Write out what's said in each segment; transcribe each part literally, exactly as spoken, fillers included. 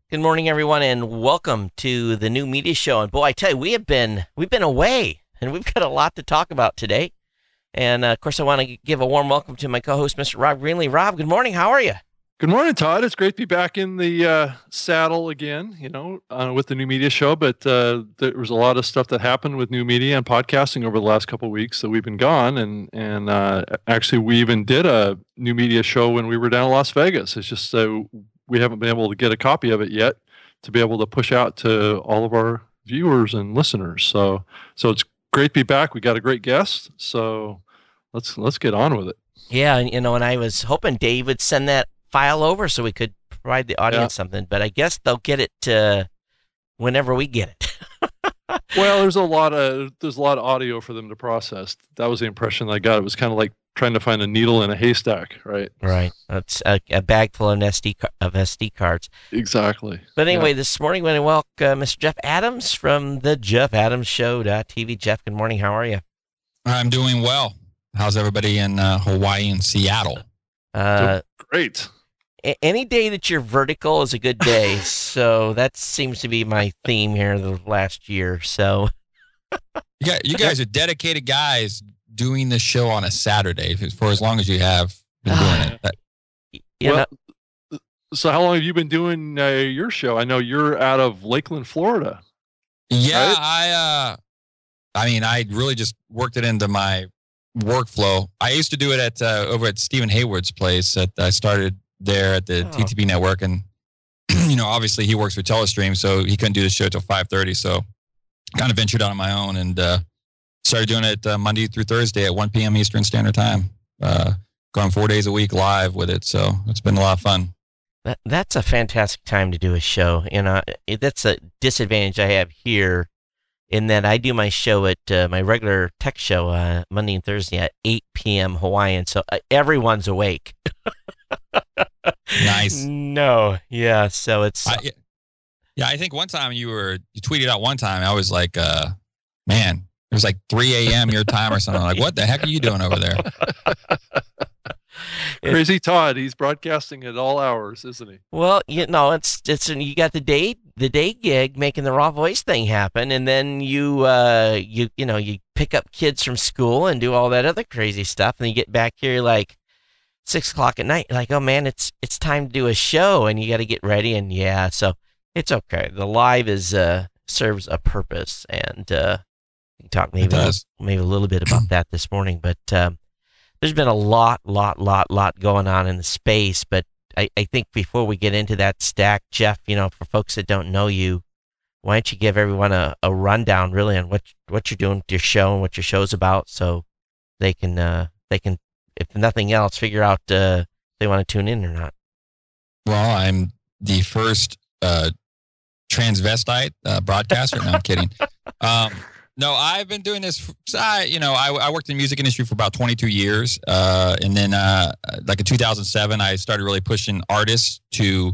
Good morning, everyone, and welcome to the New Media Show. And boy, I tell you, we have been we've been away, and we've got a lot to talk about today. And uh, of course, I want to give a warm welcome to my co-host, Mister Rob Greenlee. Rob, good morning. How are you? Good morning, Todd. It's great to be back in the uh, saddle again. You know, uh, with the New Media Show. But uh, there was a lot of stuff that happened with new media and podcasting over the last couple of weeks that we've been gone. And and uh, actually, we even did a New Media Show when we were down in Las Vegas. It's just uh, we haven't been able to get a copy of it yet to be able to push out to all of our viewers and listeners. So so it's great to be back. We got a great guest. So let's let's get on with it. Yeah, and you know, and I was hoping Dave would send that file over so we could provide the audience yeah. something, but I guess they'll get it uh, whenever we get it. Well, there's a lot of there's a lot of audio for them to process. That was the impression I got. It was kind of like trying to find a needle in a haystack, right? Right. That's a, a bag full of S D of S D cards. Exactly. But anyway, yeah. this morning we want to welcome uh, Mister Jeff Adams from the Jeff Adams Show T V. Jeff, good morning. How are you? I'm doing well. How's everybody in uh, Hawaii and Seattle? Uh, great. A- any day that you're vertical is a good day. So that seems to be my theme here the last year. So you guys, you guys are dedicated guys doing this show on a Saturday for as long as you have been doing it. That, you well, know, so how long have you been doing uh, your show? I know you're out of Lakeland, Florida. Yeah, right? I. Uh, I mean, I really just worked it into my workflow. I used to do it at uh, over at Stephen Hayward's place. At, I started there at the oh. T T B network, and you know, obviously he works for Telestream, so he couldn't do the show till five thirty. So, kind of ventured out on my own and uh, started doing it uh, Monday through Thursday at one p.m. Eastern Standard Time. Uh, going four days a week live with it, so it's been a lot of fun. That that's a fantastic time to do a show. You know, it, that's a disadvantage I have here, in that I do my show at uh, my regular tech show uh, Monday and Thursday at eight p.m. Hawaiian, so uh, everyone's awake. Nice. No, yeah. So it's I, yeah. I think one time you were you tweeted out one time. I was like, uh, man, it was like three a.m. your time or something. Like, what the heck are you doing over there? Crazy Todd. He's broadcasting at all hours, isn't he? Well, you know, it's it's you got the day the day gig making the raw voice thing happen, and then you uh you you know you pick up kids from school and do all that other crazy stuff, and you get back here like six o'clock at night. You're like, oh man, it's it's time to do a show, and you got to get ready, and yeah, so it's okay. The live is uh serves a purpose, and uh, we can talk maybe a, maybe a little bit about that this morning, but. Um, There's been a lot, lot, lot, lot going on in the space, but I, I think before we get into that stack, Jeff, you know, for folks that don't know you, why don't you give everyone a, a rundown really on what what you're doing with your show and what your show's about, so they can uh, they can, if nothing else, figure out uh, if they want to tune in or not. Well, I'm the first uh, transvestite uh, broadcaster. No, I'm kidding. Um, No, I've been doing this. I, you know, I, I worked in the music industry for about twenty-two years, uh, and then, uh, like in two thousand seven, I started really pushing artists to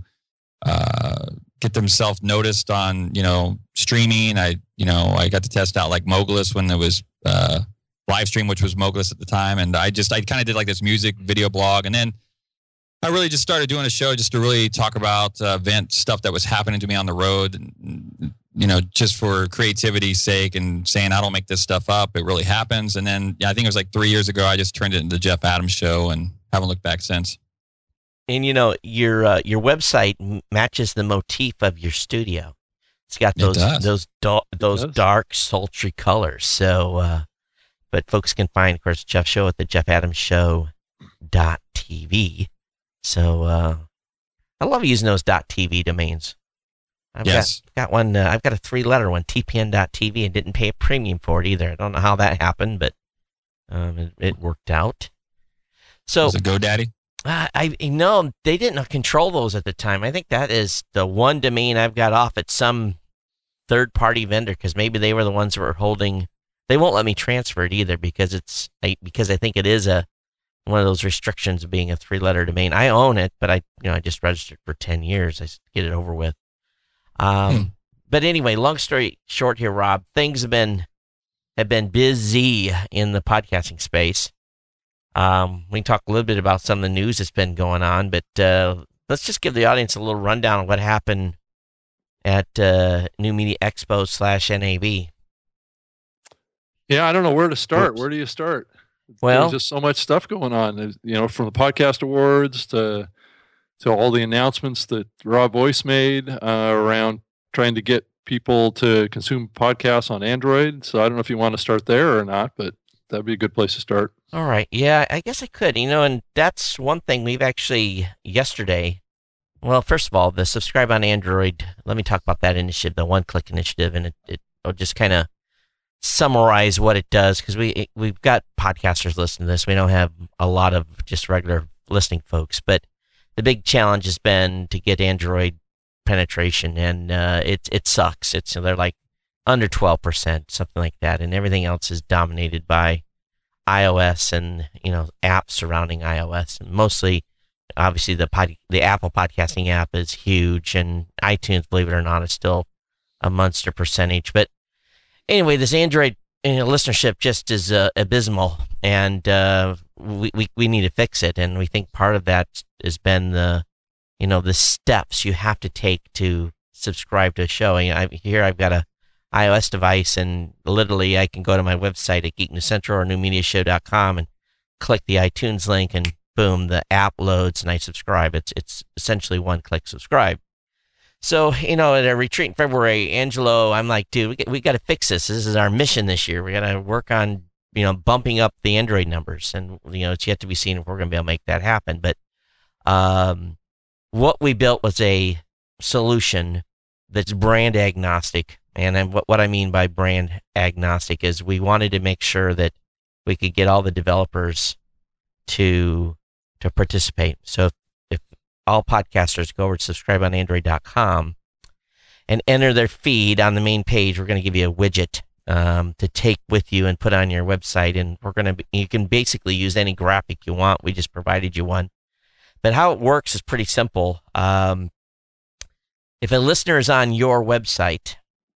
uh, get themselves noticed on, you know, streaming. I, you know, I got to test out like Mogulus when there was uh, live stream, which was Mogulus at the time, and I just, I kind of did like this music video blog, and then I really just started doing a show just to really talk about uh, event stuff that was happening to me on the road. And, you know, just for creativity's sake and saying I don't make this stuff up. It really happens. And then yeah, I think it was like three years ago, I just turned it into the Jeff Adams Show and haven't looked back since. And, you know, your uh, your website matches the motif of your studio. It's got those it those do- those dark, sultry colors. So, uh, but folks can find, of course, Jeff Show at the Jeff Adams Show dot T V. So uh, I love using those .tv domains. I've yes. got, got one. Uh, I've got a three-letter one, T P N dot T V, and didn't pay a premium for it either. I don't know how that happened, but um, it, it worked out. So was it GoDaddy? Uh, I no, they didn't control those at the time. I think that is the one domain I've got off at some third-party vendor, because maybe they were the ones that were holding. They won't let me transfer it either because it's I, because I think it is a one of those restrictions of being a three-letter domain. I own it, but I you know I just registered for ten years. I get it over with. Um, hmm. But anyway, long story short here, Rob, things have been have been busy in the podcasting space. Um, we can talk a little bit about some of the news that's been going on, but uh, let's just give the audience a little rundown of what happened at uh, New Media Expo slash N A B. Yeah, I don't know where to start. Oops. Where do you start? Well, there's just so much stuff going on. There's, you know, from the podcast awards to to all the announcements that Raw Voice made uh, around trying to get people to consume podcasts on Android. So I don't know if you want to start there or not, but that'd be a good place to start. All right. Yeah, I guess I could. You know, and that's one thing we've actually yesterday. Well, first of all, the Subscribe on Android. Let me talk about that initiative, the one-click initiative, and it, it I'll just kind of summarize what it does, because we it, we've got podcasters listening to this. We don't have a lot of just regular listening folks, but the big challenge has been to get Android penetration, and uh, it it sucks. It's they're like under twelve percent, something like that, and everything else is dominated by iOS and, you know, apps surrounding iOS, and mostly, obviously, the pod, the Apple podcasting app is huge, and iTunes, believe it or not, is still a monster percentage. But anyway, this Android, you know, listenership just is uh, abysmal, and uh, we, we we need to fix it. And we think part of that has been the, you know, the steps you have to take to subscribe to a show. And I, here I've got a iOS device, and literally I can go to my website at Geek News Central or new media show dot com and click the iTunes link, and boom, the app loads and I subscribe. It's it's essentially one click subscribe. So, you know, at a retreat in February, Angelo, I'm like, dude, we, we got to fix this. This is our mission this year. We got to work on, you know, bumping up the Android numbers. And, you know, it's yet to be seen if we're going to be able to make that happen. But um, what we built was a solution that's brand agnostic. And then what, what I mean by brand agnostic is we wanted to make sure that we could get all the developers to to participate. So if, if all podcasters go over to subscribe on android dot com and enter their feed on the main page, we're going to give you a widget um, to take with you and put on your website. And we're going to, you can basically use any graphic you want. We just provided you one. But how it works is pretty simple. Um, if a listener is on your website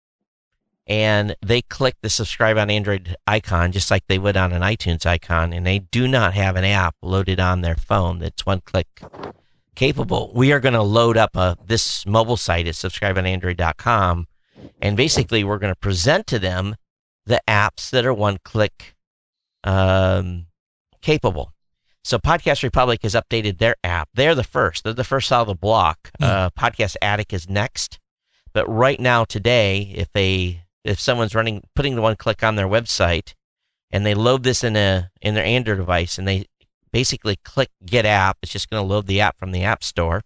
and they click the subscribe on Android icon, just like they would on an iTunes icon, and they do not have an app loaded on their phone that's one-click capable, we are going to load up a, this mobile site at subscribe on android dot com, and basically we're going to present to them the apps that are one-click um, capable. So Podcast Republic has updated their app. They're the first. They're the first out of the block. Mm. Uh, Podcast Addict is next. But right now, today, if they if someone's running, putting the one click on their website, and they load this in a in their Android device, and they basically click Get App, it's just going to load the app from the App Store.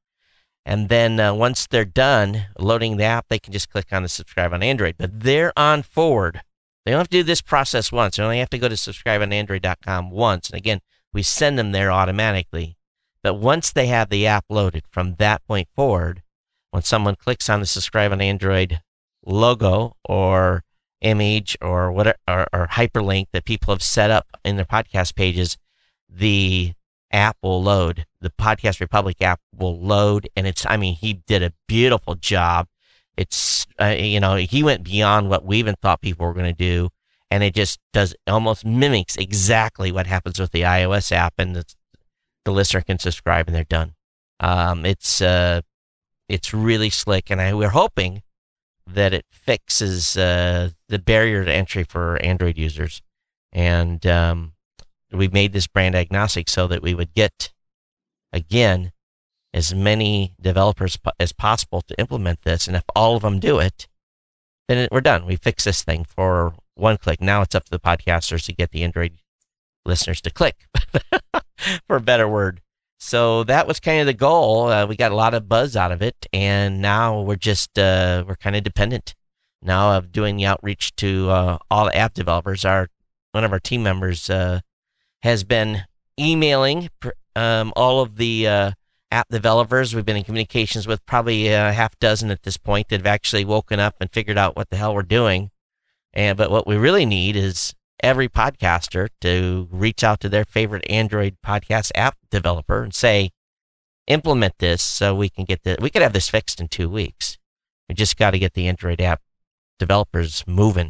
And then uh, once they're done loading the app, they can just click on the subscribe on Android. But they're on forward. They don't have to do this process once. They only have to go to subscribe on android dot com once. And again, we send them there automatically. But once they have the app loaded, from that point forward, when someone clicks on the subscribe on Android logo or image or whatever, or, or hyperlink that people have set up in their podcast pages, the app will load. The Podcast Republic app will load, and it's, I mean, he did a beautiful job. It's, uh, you know, he went beyond what we even thought people were going to do, and it just does, almost mimics exactly what happens with the iOS app, and the, the listener can subscribe and they're done. Um, it's, uh, it's really slick, and I, we're hoping that it fixes uh, the barrier to entry for Android users. And um, we made this brand agnostic so that we would get, again, as many developers po- as possible to implement this. And if all of them do it, then it, we're done. We fix this thing for one click. Now it's up to the podcasters to get the Android listeners to click, for a better word. So that was kind of the goal. Uh, we got a lot of buzz out of it, and now we're just uh, we're kind of dependent now of doing the outreach to uh, all the app developers. Our one of our team members uh, has been emailing um, all of the uh, app developers. We've been in communications with probably a half dozen at this point that have actually woken up and figured out what the hell we're doing. And but what we really need is every podcaster to reach out to their favorite Android podcast app developer and say, implement this so we can get the, we could have this fixed in two weeks. We just got to get the Android app developers moving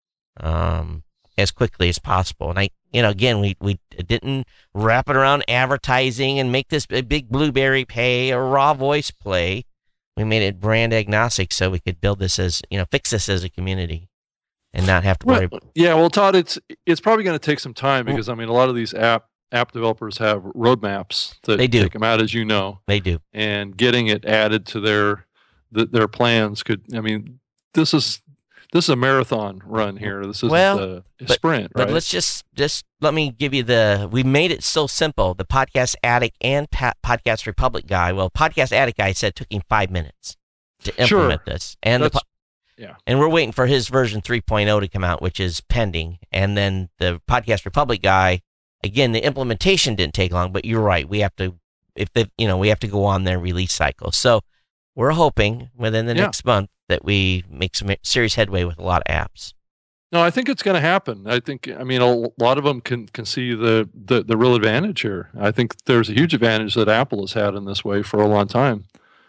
um, as quickly as possible. And I, you know, again, we, we didn't wrap it around advertising and make this a big Blueberry pay or Raw Voice play. we made it brand agnostic so we could build this as, you know, fix this as a community and not have to worry. Well, yeah, well, Todd, it's it's probably going to take some time because I mean, a lot of these app app developers have roadmaps that They do. take them out, as you know, They do. and getting it added to their th- their plans could. I mean, this is this is a marathon run here. This isn't Well, a, a but- sprint, right? But let's just just let me give you the. We made it so simple. The Podcast Addict and pa- Podcast Republic guy. Well, Podcast Addict guy said it took him five minutes to implement Sure. this, and the, That's- po- yeah. and we're waiting for his version three point oh to come out, which is pending. And then the Podcast Republic guy, again, the implementation didn't take long. But you're right. We have to, if the, you know, we have to go on their release cycle. So we're hoping within the Yeah. next month that we make some serious headway with a lot of apps. No, I think it's going to happen. I think, I mean, a lot of them can, can see the, the, the real advantage here. I think there's a huge advantage that Apple has had in this way for a long time.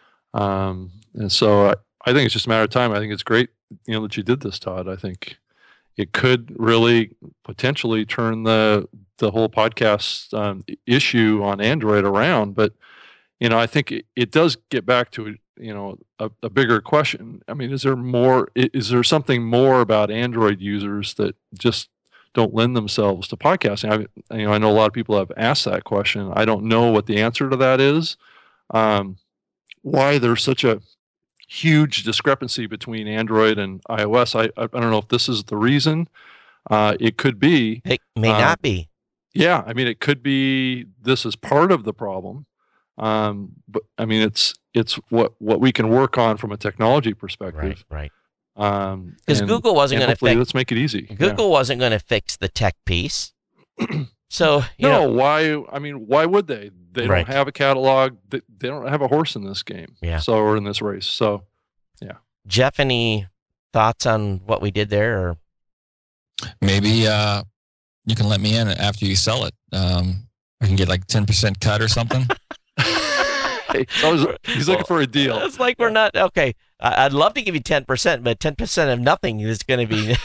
Um, and so I, I think it's just a matter of time. I think it's great, you know, that you did this, Todd. I think it could really potentially turn the, the whole podcast um, issue on Android around. But, you know, I think it, it does get back to, you know, a, a bigger question. I mean, is there more, i- is there something more about Android users that just don't lend themselves to podcasting? I, you know, I know a lot of people have asked that question. I don't know what the answer to that is. Um, why there's such a huge discrepancy between Android and iOS. I, I, I don't know if this is the reason. Uh, it could be. It may Uh, not be. Yeah, I mean, it could be this is part of the problem. Um, but I mean, it's it's what what we can work on from a technology Right, perspective. right. Um, Because and- Google wasn't and going to hopefully fix let's make it easy. Yeah. Google wasn't going to fix the tech piece. So you No, know, why? I mean, why would they? They Right. don't have a catalog. They, they don't have a horse in this game. Yeah. So or in this race. So Jeff, any thoughts on what we did there? Or Maybe uh, you can let me in after you sell it. Um, I can get like ten percent cut or something. he's, always, he's looking for a deal. It's like we're not okay. I- I'd love to give you ten percent, but ten percent of nothing is going to be.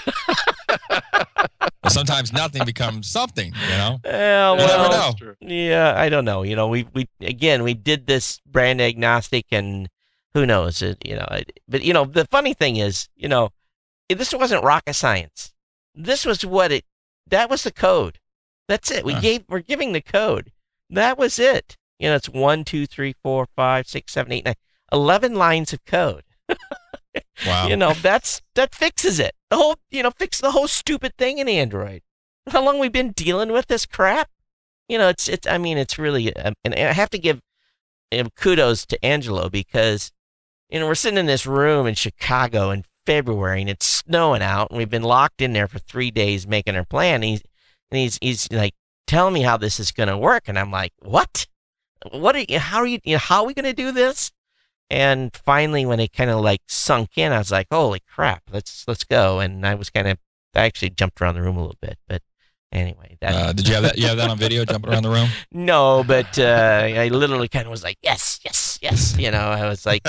But sometimes nothing becomes something, you know? Yeah, You never well, know. That's true. yeah, I don't know. You know, we we again we did this brand agnostic, and who knows? It, you know, it, but you know, the funny thing is, you know, this wasn't rocket science. This was what it. That was the code. That's it. We Huh. gave. We're giving the code. That was it. You know, it's one, two, three, four, five, six, seven, eight, nine, eleven lines of code. Wow. You know, that's that fixes it. The whole, you know, fix the whole stupid thing in Android. How long we been dealing with this crap? You know, it's it's. I mean, it's really. Um, and I have to give you know, kudos to Angelo because, you know, we're sitting in this room in Chicago in February and it's snowing out and we've been locked in there for three days making our plan. And he's and he's he's like telling me how this is going to work, and I'm like, what? What are you? How are you? you know, how are we going to do this? And finally, when it kind of like sunk in, I was like, "Holy crap, let's let's go!" And I was kind of, I actually jumped around the room a little bit, but anyway, that Uh, did you have that? You have that on video, jumping around the room? no, but uh, I literally kind of was like, "Yes, yes, yes," you know. I was like,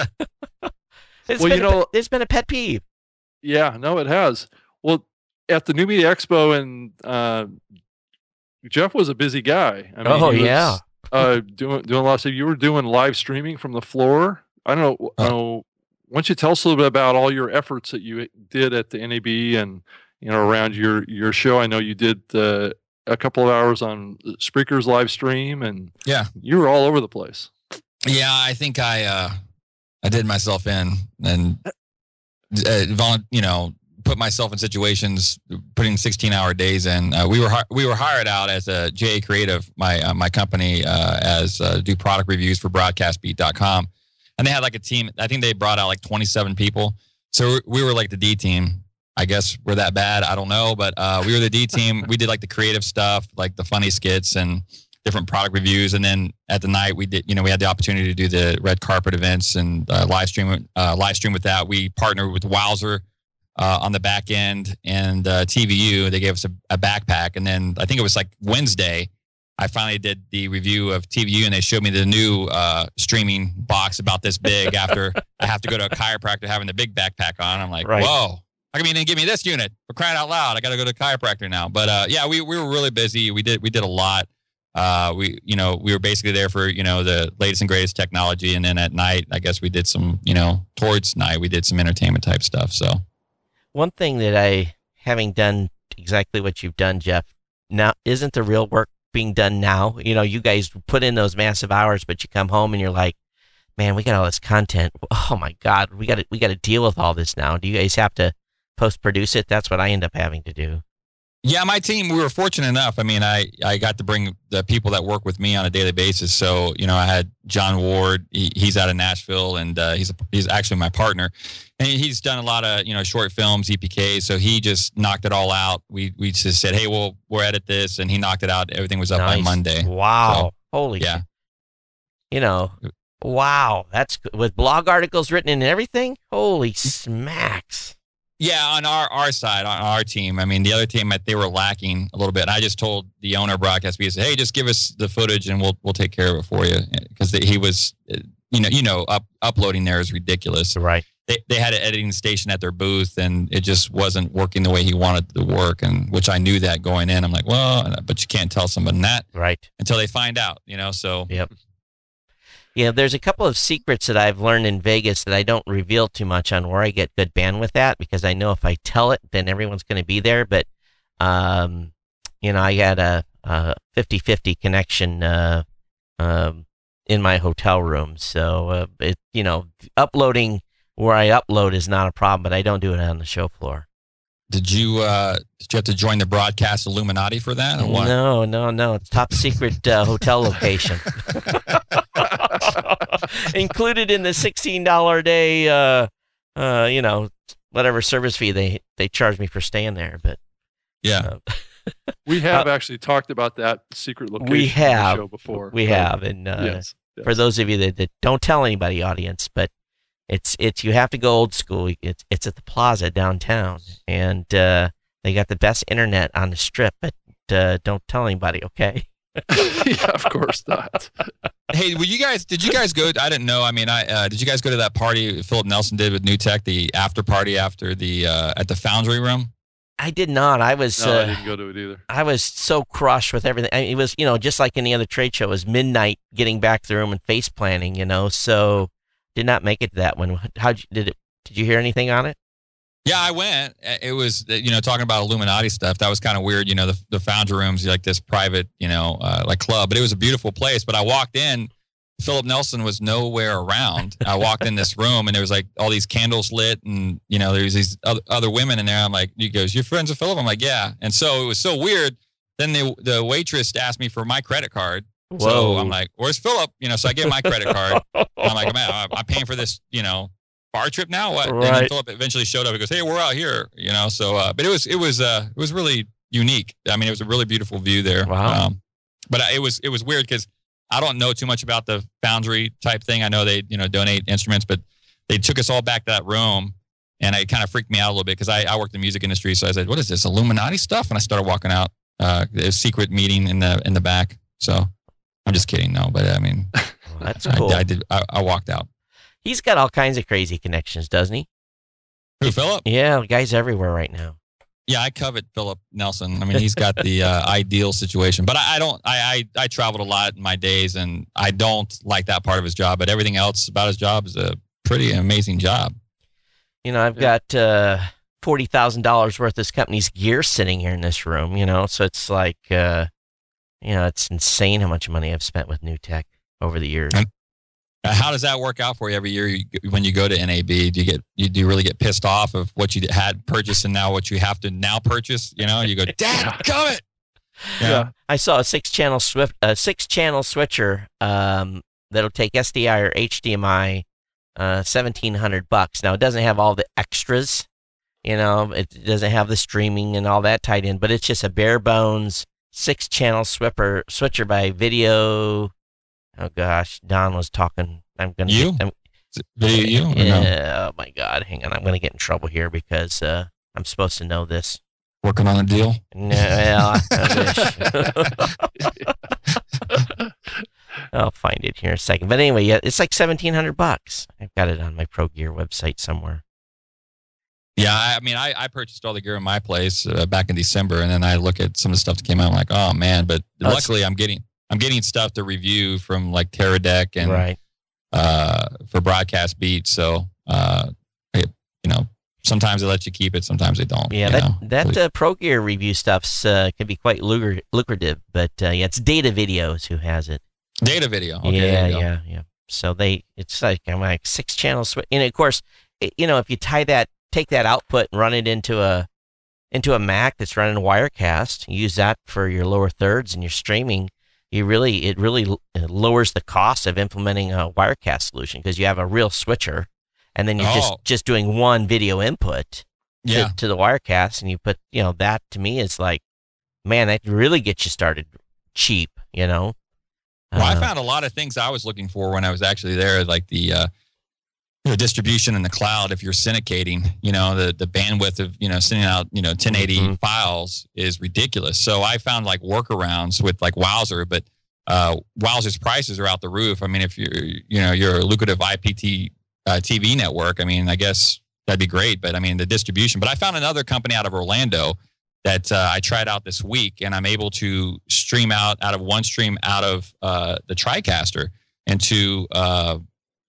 it's Well, been you a, know- pet- it's been a pet peeve. Yeah, no, it has. Well, at the New Media Expo, and uh, Jeff was a busy guy. I mean, Oh, he was, yeah. uh, doing doing a lot of stuff. You were doing live streaming from the floor. I don't know. I don't know. Why don't you tell us a little bit about all your efforts that you did at the N A B and you know around your your show? I know you did uh, a couple of hours on Spreaker's live stream, and Yeah. you were all over the place. Yeah, I think I uh, I did myself in and uh, volun- you know put myself in situations, putting sixteen hour days in. Uh, we were hi- we were hired out as a J A Creative, my uh, my company, uh, as uh, do product reviews for broadcast beat dot com, and they had like a team. I think they brought out like twenty-seven people, so we were like the D team. I guess we're that bad. I don't know, but uh, we were the D team. We did like the creative stuff, like the funny skits and different product reviews, and then at the night we did, you know, we had the opportunity to do the red carpet events and uh, live stream, uh, live stream with that. We partnered with Wowzer uh, on the back end, and uh, T V U. They gave us a, a backpack, and then I think it was like Wednesday, I finally did the review of T V U, and they showed me the new uh, streaming box about this big. After I have to go to a chiropractor having the big backpack on, I'm like, Right. whoa. How come you didn't give me this unit? For crying out loud, I got to go to a chiropractor now. But uh, yeah, we we were really busy. We did we did a lot. Uh, we, you know, we were basically there for, you know, the latest and greatest technology. And then at night, I guess we did some, you know, towards night, we did some entertainment type stuff. So one thing that I, having done exactly what you've done, Jeff, now isn't the real work being done now? You know, you guys put in those massive hours, but you come home and you're like, man, we got all this content. Oh my God, we got to, we got to deal with all this now. Do you guys have to post produce it? That's what I end up having to do. Yeah, my team, we were fortunate enough. I mean, I, I got to bring the people that work with me on a daily basis. So, you know, I had John Ward. He, he's out of Nashville, and uh, he's a, he's actually my partner. And he's done a lot of, you know, short films, E P K. So he just knocked it all out. We we just said, hey, well, we'll edit this. And he knocked it out. Everything was up Nice. by Monday. Wow. So, Holy. yeah. You know, wow. That's good. With blog articles written and everything. Holy smacks. Yeah, on our, our side, on our team. I mean, the other team, they were lacking a little bit. I just told the owner of Broadcast B S, hey, just give us the footage and we'll we'll take care of it for you. Because he was, you know, you know, up, uploading there is ridiculous. Right. They they had an editing station at their booth, and it just wasn't working the way he wanted it to work. And which I knew that going in. I'm like, well, but you can't tell someone that right until they find out, you know. So yep. Yeah, there's a couple of secrets that I've learned in Vegas that I don't reveal too much on where I get good bandwidth at, because I know if I tell it, then everyone's going to be there. But, um, you know, I had a, a fifty-fifty connection uh, um, in my hotel room. So, uh, it, you know, uploading where I upload is not a problem, but I don't do it on the show floor. Did you uh, did you have to join the broadcast Illuminati for that, or what? No, no, no. It's top secret uh, hotel location. Included in the sixteen dollars a day, uh, uh, you know, whatever service fee they, they charge me for staying there. But yeah, uh, we have uh, actually talked about that secret location we have, on the show before. We right? have, and uh, yes, yes. For those of you that, that don't tell anybody, audience, but it's it's you have to go old school. It's it's at the Plaza downtown, and uh, they got the best internet on the Strip. But uh, don't tell anybody, okay? Yeah, of course not. Hey, were you guys? Did you guys go? I didn't know. I mean, I uh, did you guys go to that party Philip Nelson did with New Tech, the after party after the uh, at the Foundry Room? I did not. I was. No, uh, I didn't go to it either. I was so crushed with everything. I mean, it was, you know, just like any other trade show. It was midnight getting back to the room and face planning. You know, so did not make it to that one. How did it? Did you hear anything on it? Yeah, I went. It was, you know, talking about Illuminati stuff. That was kind of weird. You know, the the Foundry Room's like this private, you know, uh, like club, but it was a beautiful place. But I walked in. Philip Nelson was nowhere around. I walked in this room and there was like all these candles lit, and you know there was these other, other women in there. I'm like, he goes, "You're friends with Philip?" I'm like, "Yeah." And so it was so weird. Then the the waitress asked me for my credit card. Whoa. So I'm like, "Where's Philip?" You know, so I get my credit card. And I'm like, "Man, I'm, I'm paying for this, you know, bar trip now." What? Right. And then Philip eventually showed up. He goes, "Hey, we're out here." You know, so uh, but it was it was uh it was really unique. I mean, it was a really beautiful view there. Wow. Um, but it was it was weird because I don't know too much about the Foundry type thing. I know they, you know, donate instruments, but they took us all back to that room, and it kind of freaked me out a little bit because I, I worked in the music industry. So I said, "What is this, Illuminati stuff?" And I started walking out. Uh, a secret meeting in the in the back. So I'm just kidding, no. But I mean, well, that's cool. I, I did. I, I walked out. He's got all kinds of crazy connections, doesn't he? Who, Philip? Yeah, the guy's everywhere right now. Yeah, I covet Philip Nelson. I mean, he's got the uh, ideal situation. But I, I don't. I, I I traveled a lot in my days, and I don't like that part of his job. But everything else about his job is a pretty amazing job. You know, I've Yeah. got uh, forty thousand dollars worth of this company's gear sitting here in this room. You know, so it's like, uh, you know, it's insane how much money I've spent with New Tech over the years. And Uh, how does that work out for you every year you, when you go to N A B? Do you get you do you really get pissed off of what you had purchased and now what you have to now purchase? You know, you go, "Dad, come it." Yeah. Yeah. I saw a six channel swift a six channel switcher um, that'll take S D I or H D M I, uh, seventeen hundred bucks. Now it doesn't have all the extras, you know, it doesn't have the streaming and all that tied in, but it's just a bare bones six channel swipper switcher by Video. Oh gosh, Don was talking. I'm gonna You? Get, I'm, Is it video you? Or no? yeah, oh my God, hang on, I'm gonna get in trouble here because uh, I'm supposed to know this. Working on a deal? No, well, I wish. I'll find it here in a second. But anyway, yeah, it's like seventeen hundred bucks. I've got it on my Pro Gear website somewhere. Yeah, I I mean, I, I purchased all the gear in my place uh, back in December, and then I look at some of the stuff that came out. I'm like, oh man! But Oh, it's- luckily, I'm getting I'm getting stuff to review from like Teradek and right. uh, for Broadcast Beat. So, uh, it, you know, sometimes they let you keep it, sometimes they don't. Yeah, that know? that uh, Pro Gear review stuff's uh, can be quite lucra- lucrative, but uh, yeah, it's Data Videos who has it. Data Video. Okay, yeah, yeah, yeah. So they, it's like I'm like six channels, sw- and of course, it, you know, if you tie that, take that output and run it into a into a Mac that's running Wirecast, use that for your lower thirds and your streaming. You really, it really lowers the cost of implementing a Wirecast solution because you have a real switcher, and then you're oh. just, just doing one video input to, yeah. to the Wirecast, and you put, you know, that to me is like, man, that really gets you started cheap, you know? Well, uh, I found a lot of things I was looking for when I was actually there, like the, uh, the distribution in the cloud. If you're syndicating, you know, the, the bandwidth of, you know, sending out, you know, ten eighty mm-hmm. files is ridiculous. So I found like workarounds with like Wowzer, but uh, Wowzer's prices are out the roof. I mean, if you're, you know, you're a lucrative I P T uh, T V network, I mean, I guess that'd be great. But I mean, the distribution. But I found another company out of Orlando that uh, I tried out this week, and I'm able to stream out out of one stream out of uh, the TriCaster into uh,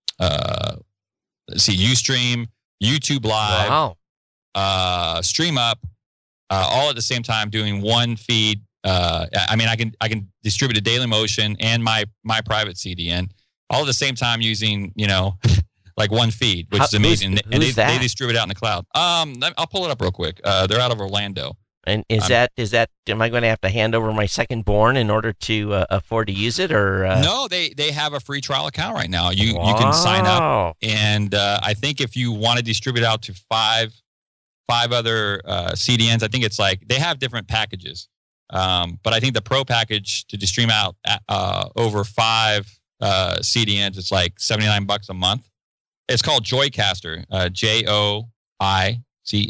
uh, let's see, Ustream, YouTube Live, wow. uh, Stream Up, uh, all at the same time doing one feed. Uh, I mean, I can I can distribute a Dailymotion and my my private C D N all at the same time using, you know, like one feed, which How, is amazing. Who's, and who's they, that? they distribute out in the cloud. Um, I'll pull it up real quick. Uh, they're out of Orlando. And is um, that is that? Am I going to have to hand over my second born in order to uh, afford to use it, or uh... no? They they have a free trial account right now. You wow. you can sign up, and uh, I think if you want to distribute out to five five other uh, C D Ns, I think it's like they have different packages. Um, but I think the pro package to stream out uh, over five uh, C D Ns, it's like seventy-nine bucks a month. It's called Joicaster, uh, J O I C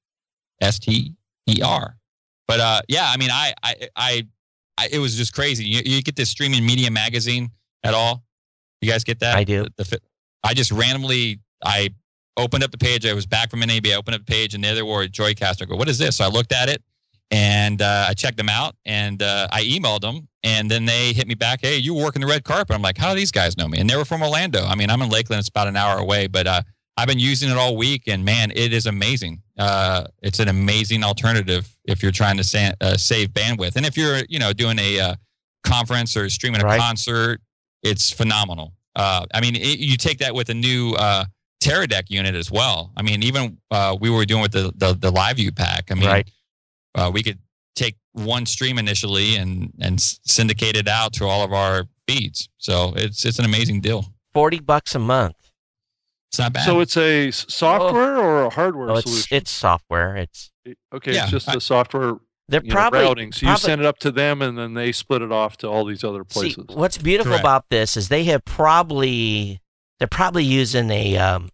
A S T E R. But uh, yeah, I mean, I, I, I, I, it was just crazy. You, you get this streaming media magazine at all? You guys get that? I do. The, the, I just randomly, I opened up the page. I was back from N A B. I opened up the page, and there they were, Joicaster. I go, what is this? So I looked at it, and uh, I checked them out, and uh, I emailed them, and then they hit me back, hey, you work in the red carpet. I'm like, how do these guys know me? And they were from Orlando. I mean, I'm in Lakeland. It's about an hour away, but uh, I've been using it all week, and man, it is amazing. Uh, it's an amazing alternative if you're trying to sa- uh, save bandwidth. And if you're, you know, doing a uh, conference or streaming a right. concert, it's phenomenal. Uh, I mean, it, you take that with a new uh, Teradek unit as well. I mean, even uh, we were doing with the, the, the LiveView pack. I mean, right. uh, we could take one stream initially and, and syndicate it out to all of our feeds. So it's it's an amazing deal. forty bucks a month. It's not bad. So it's a software oh. or a hardware oh, it's, solution? It's software. It's okay. Yeah, it's just I, the software. They're you probably know, routing. So probably, you send it up to them, and then they split it off to all these other places. See, what's beautiful Correct. about this is they have probably they're probably using a um,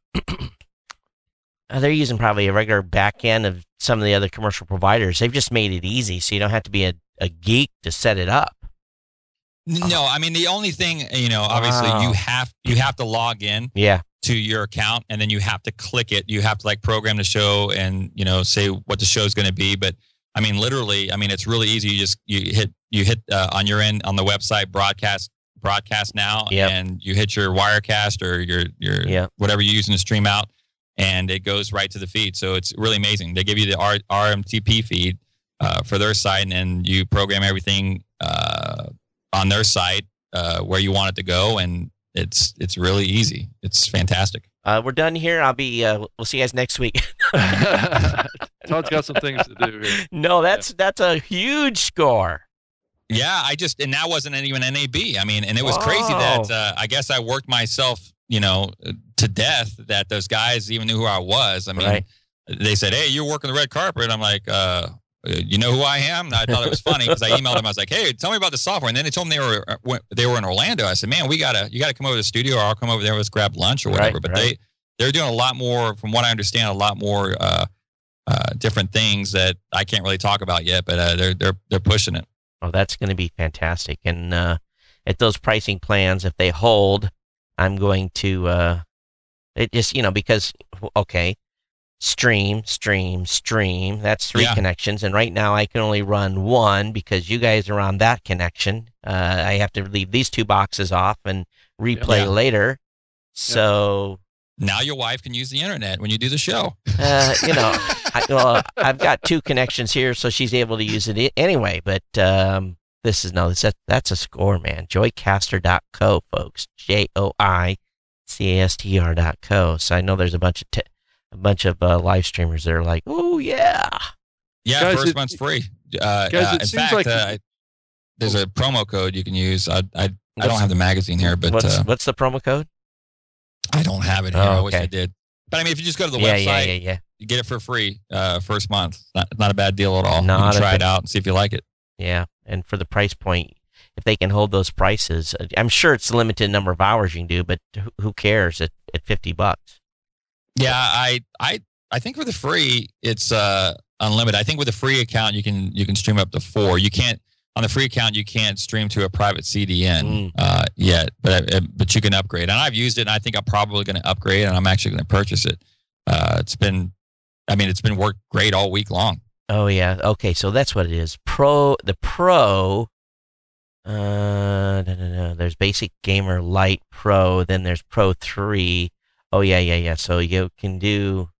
they're using probably a regular back end of some of the other commercial providers. They've just made it easy, so you don't have to be a, a geek to set it up. No, I mean the only thing, you know, obviously wow. you have you have to log in. Yeah. To your account, and then you have to click it. You have to like program the show and, you know, say what the show is going to be. But I mean, literally, I mean, it's really easy. You just you hit you hit uh, on your end on the website broadcast broadcast now, yep. and you hit your Wirecast or your your yep. whatever you're using to stream out, and it goes right to the feed. So it's really amazing. They give you the R- RMTP feed uh, for their site, and then you program everything uh, on their site uh, where you want it to go, and It's it's really easy. It's fantastic. Uh, we're done here. I'll be. Uh, we'll see you guys next week. Todd's got some things to do here. No, that's yeah. that's a huge score. Yeah, I just and that wasn't even N A B. I mean, and it was Whoa. crazy that uh, I guess I worked myself, you know, to death. That those guys even knew who I was. I mean, right. they said, "Hey, you're working the red carpet." I'm like, uh, "You know who I am?" And I thought it was funny because I emailed them. I was like, "Hey, tell me about the software." And then they told me they were they were in Orlando. I said, "Man, we gotta you gotta come over to the studio, or I'll come over there. Let's grab lunch or whatever." Right, but right. they they're doing a lot more, from what I understand, a lot more uh, uh, different things that I can't really talk about yet. But uh, they're they're they're pushing it. Oh, that's going to be fantastic. And uh, at those pricing plans, if they hold, I'm going to, uh, it just, you know, because, okay, stream, stream, stream. That's three Yeah. connections. And right now I can only run one because you guys are on that connection. Uh, I have to leave these two boxes off and replay Yeah. later. So, Now your wife can use the internet when you do the show. uh, you know, I, well, I've got two connections here, so she's able to use it i- anyway. But um, this is no, this, that's a score, man. joycaster dot co, folks. J O I C A S T E R dot co. So I know there's a bunch of t- a bunch of uh, live streamers that are like, oh yeah, Yeah, Guys, first it- month's free. Uh, Guys, uh, it in seems fact, like- uh, there's a promo code you can use. I I, I What's- don't have the magazine here, but what's uh, what's the promo code? I don't have it here. Oh, I wish okay. I did. But I mean, if you just go to the yeah, website, yeah, yeah, yeah, you get it for free uh, first month. It's not, not a bad deal at all. Not you a can try bad- it out and see if you like it. yeah. And for the price point, if they can hold those prices, uh, I'm sure it's a limited number of hours you can do, but who- who cares at, at fifty bucks? Yeah, I I I think for the free, it's uh, unlimited. I think with a free account, you can you can stream up to four. You can't on the free account, you can't stream to a private C D N Mm. uh, yet, but uh, but you can upgrade. And I've used it, and I think I'm probably going to upgrade, and I'm actually going to purchase it. Uh, it's been, I mean, it's been worked great all week long. Oh yeah. Okay, so that's what it is. Pro the Pro. Uh, no, no, no. There's Basic Gamer Lite Pro. Then there's Pro three. Oh yeah, yeah, yeah. So you can do.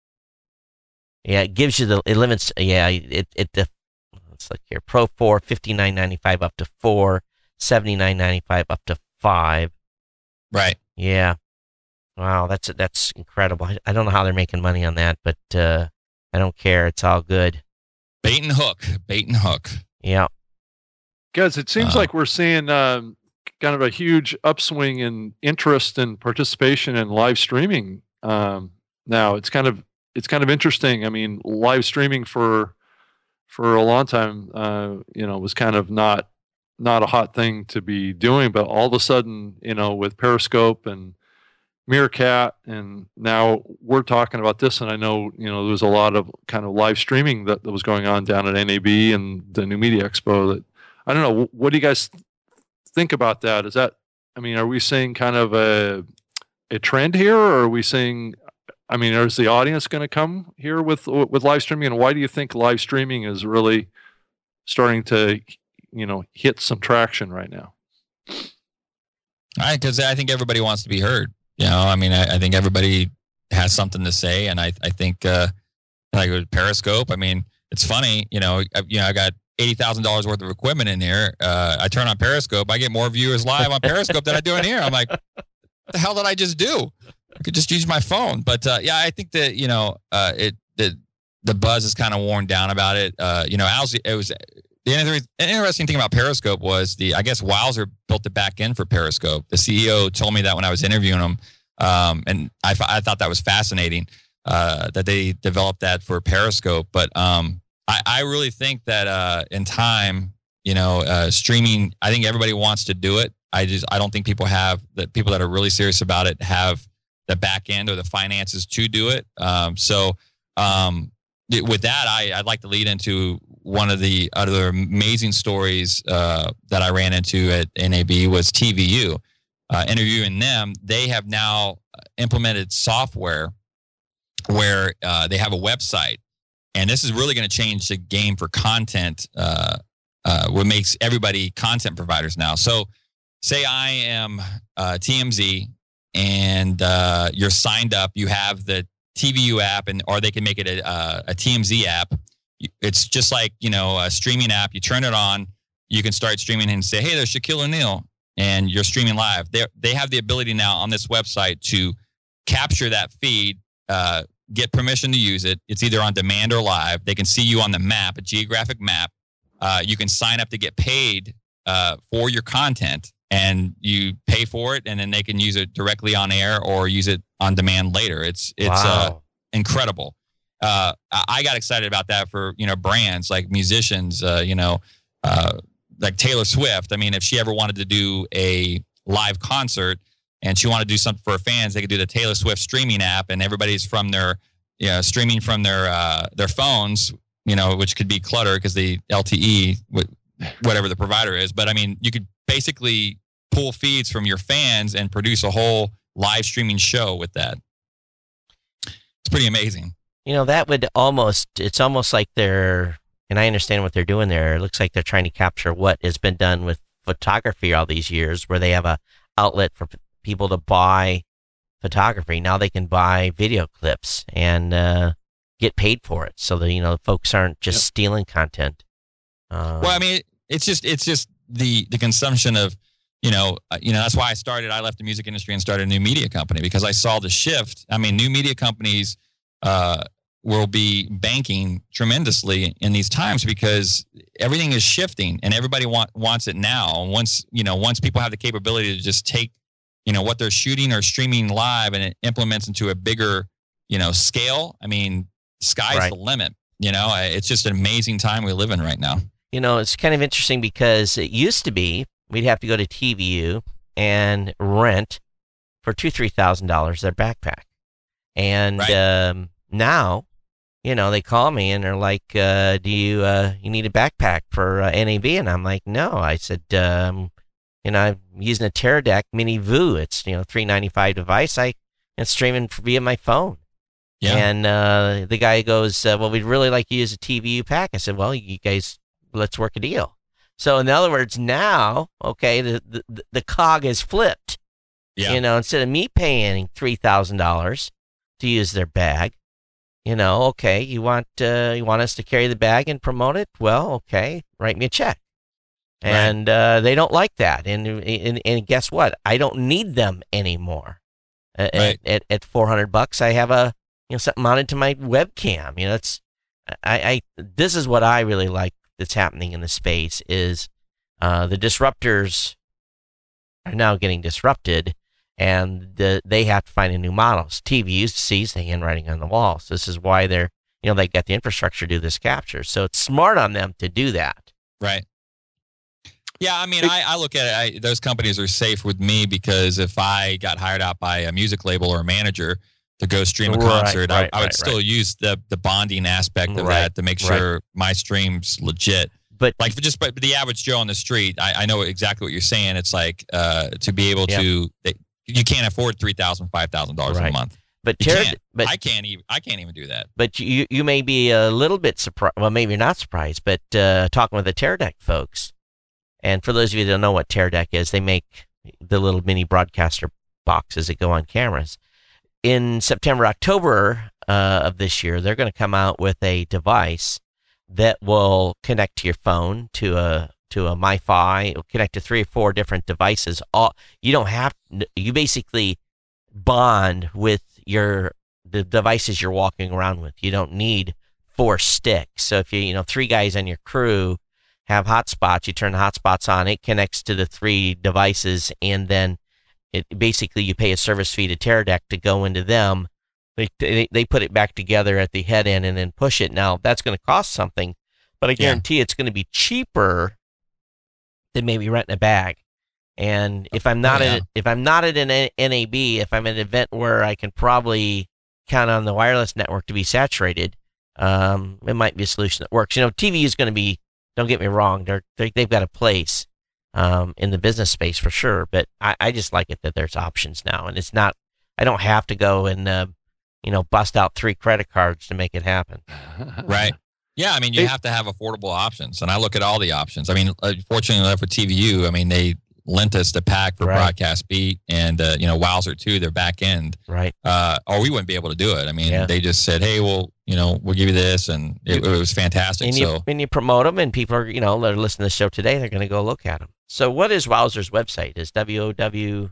Yeah, it gives you the it limits. Yeah, it it the. Let's look here. Pro four, fifty-nine ninety-five up to four, seventy-nine ninety-five up to five. Right. Yeah. Wow, that's that's incredible. I, I don't know how they're making money on that, but uh, I don't care. It's all good. Bait and hook. Bait and hook. Yeah. Guys, it seems Uh, like we're seeing um, kind of a huge upswing in interest and participation in live streaming. Um, now it's kind of it's kind of interesting. I mean, live streaming for for a long time, uh, you know, was kind of not not a hot thing to be doing, but all of a sudden, you know, with Periscope and Meerkat, and now we're talking about this, and I know, you know, there was a lot of kind of live streaming that, that was going on down at N A B and the New Media Expo. That I don't know. What do you guys think about that? Is that, I mean, are we seeing kind of a a trend here, or are we seeing? I mean, is the audience going to come here with with live streaming, and why do you think live streaming is really starting to, you know, hit some traction right now? I because I think everybody wants to be heard. You know, I mean, I, I think everybody has something to say, and I I think uh, like with Periscope. I mean, it's funny. You know, I, you know, I got eighty thousand dollars worth of equipment in here. Uh, I turn on Periscope, I get more viewers live on Periscope than I do in here. I'm like, what the hell did I just do? I could just use my phone. But uh, yeah, I think that you know, uh, it the the buzz is kind of worn down about it. Uh, you know, Al's, it was. The interesting thing about Periscope was the, I guess Wowzer built the back end for Periscope. The C E O told me that when I was interviewing him, um, and I, I thought that was fascinating uh, that they developed that for Periscope. But um, I, I really think that uh, in time, you know, uh, streaming, I think everybody wants to do it. I just, I don't think people have, that people that are really serious about it have the back end or the finances to do it. Um, so um, with that, I, I'd like to lead into one of the other amazing stories uh, that I ran into at N A B was T V U. Uh, interviewing them, they have now implemented software where uh, they have a website, and this is really going to change the game for content. Uh, uh, what makes everybody content providers now. So, say I am uh, T M Z, and uh, you're signed up. You have the T V U app, and or they can make it a, a, a T M Z app. It's just like, you know, a streaming app. You turn it on, you can start streaming and say, hey, there's Shaquille O'Neal, and you're streaming live. They they have the ability now on this website to capture that feed, uh, get permission to use it. It's either on demand or live. They can see you on the map, a geographic map. Uh, you can sign up to get paid uh, for your content, and you pay for it, and then they can use it directly on air or use it on demand later. It's it's uh, Wow. incredible. Uh, I got excited about that for, you know, brands like musicians, uh, you know, uh, like Taylor Swift. I mean, if she ever wanted to do a live concert and she wanted to do something for her fans, they could do the Taylor Swift streaming app, and everybody's from their, you know, streaming from their uh, their phones, you know, which could be clutter because the L T E, whatever the provider is. But I mean, you could basically pull feeds from your fans and produce a whole live streaming show with that. It's pretty amazing. You know, that would almost, it's almost like they're, and I understand what they're doing there. It looks like they're trying to capture what has been done with photography all these years, where they have a outlet for p- people to buy photography. Now they can buy video clips and uh, get paid for it, so that, you know, folks aren't just yep. stealing content. Um, well, I mean, it's just it's just the the consumption of, you know, uh, you know that's why I started. I left the music industry and started a new media company, because I saw the shift. I mean, new media companies uh, will be banking tremendously in these times, because everything is shifting and everybody want, wants it now. And once, you know, once people have the capability to just take, you know, what they're shooting or streaming live and it implements into a bigger, you know, scale, I mean, sky's right. the limit. You know, it's just an amazing time we live in right now. You know, it's kind of interesting, because it used to be we'd have to go to T V U and rent for two, three thousand dollars their backpack, and right. um, now, you know, they call me and they're like, uh, "Do you uh, you need a backpack for uh, N A B?" And I'm like, "No." I said, um, "You know, I'm using a Teradek Mini Vu. It's, you know, three ninety-five device. I it's streaming via my phone." Yeah. And uh, the guy goes, uh, "Well, we'd really like you to use a T V U pack." I said, "Well, you guys, let's work a deal." So in other words, now, okay, the the, the cog is flipped. Yeah. You know, instead of me paying three thousand dollars to use their bag, you know, okay, you want uh, you want us to carry the bag and promote it? Well, okay, write me a check. Right. And uh, they don't like that. And, and and guess what? I don't need them anymore. Right. At, at at four hundred bucks, I have a, you know, something mounted to my webcam. You know, it's I, I this is what I really like that's happening in the space is uh, the disruptors are now getting disrupted, and the, they have to find a new model. T V sees the handwriting on the wall. So this is why they're, you know, they got the infrastructure to do this capture. So it's smart on them to do that. Right. Yeah, I mean, I, I look at it, I, those companies are safe with me, because if I got hired out by a music label or a manager to go stream a concert, right, right, I, I would right, still right. use the the bonding aspect of right, that to make sure right. my stream's legit. But like for just but the average Joe on the street, I, I know exactly what you're saying. It's like uh, to be able yep. to, they, you can't afford three thousand dollars, five thousand dollars right. a month. But, Ter- can't. but I can't even I can't even do that. But you you may be a little bit surprised. Well, maybe you're not surprised. But uh, talking with the Teradek folks, and for those of you that don't know what Teradek is, they make the little mini broadcaster boxes that go on cameras. In September, October uh, of this year, they're going to come out with a device that will connect to your phone, to a to a MiFi. It'll connect to three or four different devices. All you don't have, you basically bond with your the devices you're walking around with. You don't need four sticks. So if you you know three guys on your crew have hotspots, you turn the hotspots on. It connects to the three devices, and then it basically you pay a service fee to Teradek to go into them. They, they they put it back together at the head end and then push it. Now that's going to cost something, but I guarantee yeah. it's going to be cheaper than maybe renting a bag. And if I'm not oh, yeah. at if I'm not at an N A B, if I'm at an event where I can probably count on the wireless network to be saturated, um, it might be a solution that works. You know, T V is going to be. Don't get me wrong; they're, they're they've got a place um, in the business space for sure. But I, I just like it that there's options now, and it's not. I don't have to go and uh, you know bust out three credit cards to make it happen. Right. Yeah, I mean, you have to have affordable options, and I look at all the options. I mean, fortunately for T V U, I mean, they lent us the pack for right. Broadcast Beat and, uh, you know, Wowzer too, their back end. Right. Uh, or we wouldn't be able to do it. I mean, yeah. they just said, hey, well, you know, we'll give you this, and it, it was fantastic. And, so. you, and you promote them, and people are, you know, they're listening to the show today, they're going to go look at them. So what is Wowzer's website? Is W O W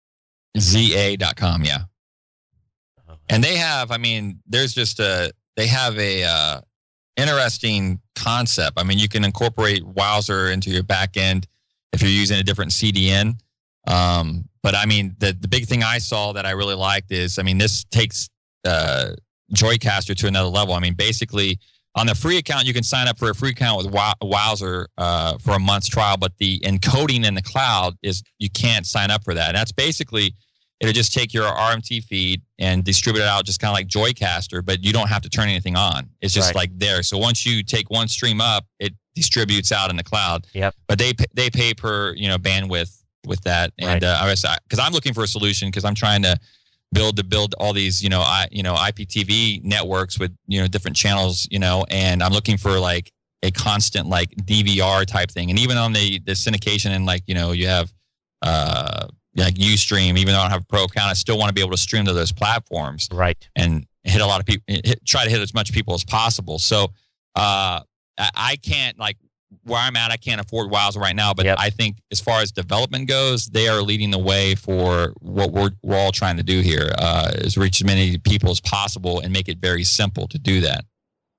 Z A dot com, yeah. Oh. And they have, I mean, there's just a, they have a, uh, interesting concept. I mean, you can incorporate Wowzer into your back end if you're using a different C D N. Um, but I mean, the the big thing I saw that I really liked is, I mean, this takes uh, Joycaster to another level. I mean, basically, on the free account, you can sign up for a free account with Wow- Wowzer uh, for a month's trial, but the encoding in the cloud is you can't sign up for that. And that's basically, it'll just take your R M T feed and distribute it out just kind of like Joycaster, but you don't have to turn anything on. It's just right. like there. So once you take one stream up, it distributes out in the cloud. Yep. But they they pay per, you know, bandwidth with that. And right. uh, I was because I'm looking for a solution because I'm trying to build to build all these, you know, I, you know, I P T V networks with, you know, different channels, you know, and I'm looking for like a constant like D V R type thing. And even on the, the syndication and like, you know, you have uh, like Ustream, even though I don't have a pro account, I still want to be able to stream to those platforms. Right. And hit a lot of people, hit, try to hit as much people as possible. So uh, I, I can't like, where I'm at, I can't afford Wowza right now, but yep. I think as far as development goes, they are leading the way for what we're we're all trying to do here, uh, is reach as many people as possible and make it very simple to do that.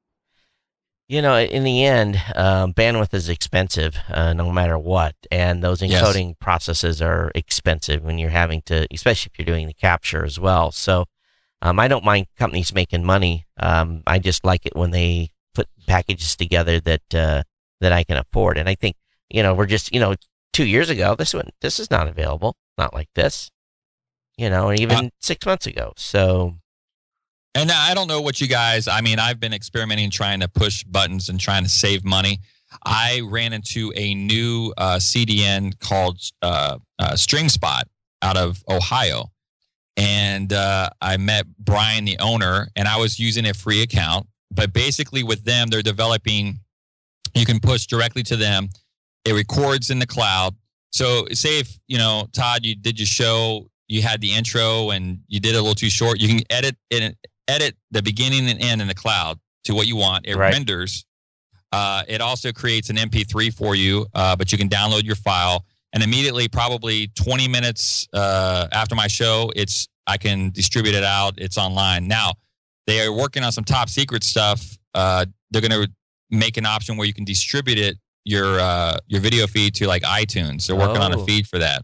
You know, in the end, uh, bandwidth is expensive, uh, no matter what, and those encoding yes. processes are expensive when you're having to, especially if you're doing the capture as well. So um, I don't mind companies making money. Um, I just like it when they put packages together that uh, that I can afford. And I think, you know, we're just, you know, two years ago, this one, this is not available, not like this, you know, and even uh, six months ago. So, and I don't know what you guys, I mean, I've been experimenting, trying to push buttons and trying to save money. I ran into a new uh, C D N called uh, uh, StreamSpot out of Ohio. And uh, I met Brian, the owner, and I was using a free account. But basically with them, they're developing, you can push directly to them. It records in the cloud. So say if, you know, Todd, you did your show, you had the intro and you did it a little too short, you can edit it, edit the beginning and end in the cloud to what you want. It right. renders. Uh, it also creates an M P three for you, uh, but you can download your file. And immediately, probably twenty minutes uh, after my show, it's I can distribute it out. It's online. Now, they are working on some top secret stuff. Uh, they're going to make an option where you can distribute it, your uh, your video feed to like iTunes. They're working oh. on a feed for that.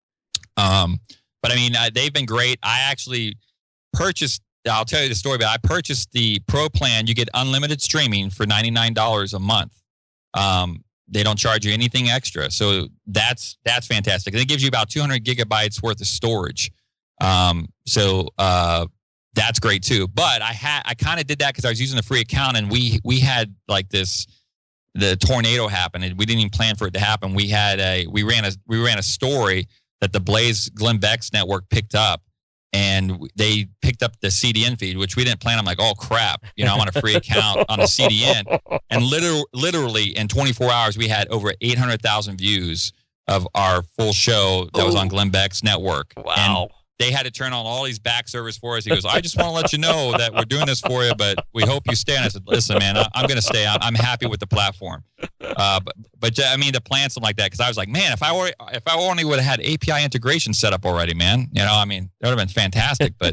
Um, but I mean, uh, they've been great. I actually purchased, I'll tell you the story, but I purchased the pro plan. You get unlimited streaming for ninety-nine dollars a month. Um, they don't charge you anything extra. So that's, that's fantastic. And it gives you about two hundred gigabytes worth of storage. Um, so, uh, that's great too. But I had, I kind of did that because I was using a free account, and we, we had like this, the tornado happened, and we didn't even plan for it to happen. We had a, we ran a, we ran a story that the Blaze Glenn Beck's network picked up, and they picked up the C D N feed, which we didn't plan. I'm like, oh crap, you know, I'm on a free account on the C D N, and literally, literally in twenty-four hours, we had over eight hundred thousand views of our full show that Ooh. was on Glenn Beck's network. Wow. And they had to turn on all these back servers for us. He goes, I just want to let you know that we're doing this for you, but we hope you stay. And I said, listen, man, I, I'm going to stay. I'm, I'm happy with the platform. Uh, but, but I mean, to plan something like that, because I was like, man, if I were, if I only would have had A P I integration set up already, man, you know, I mean, that would have been fantastic. But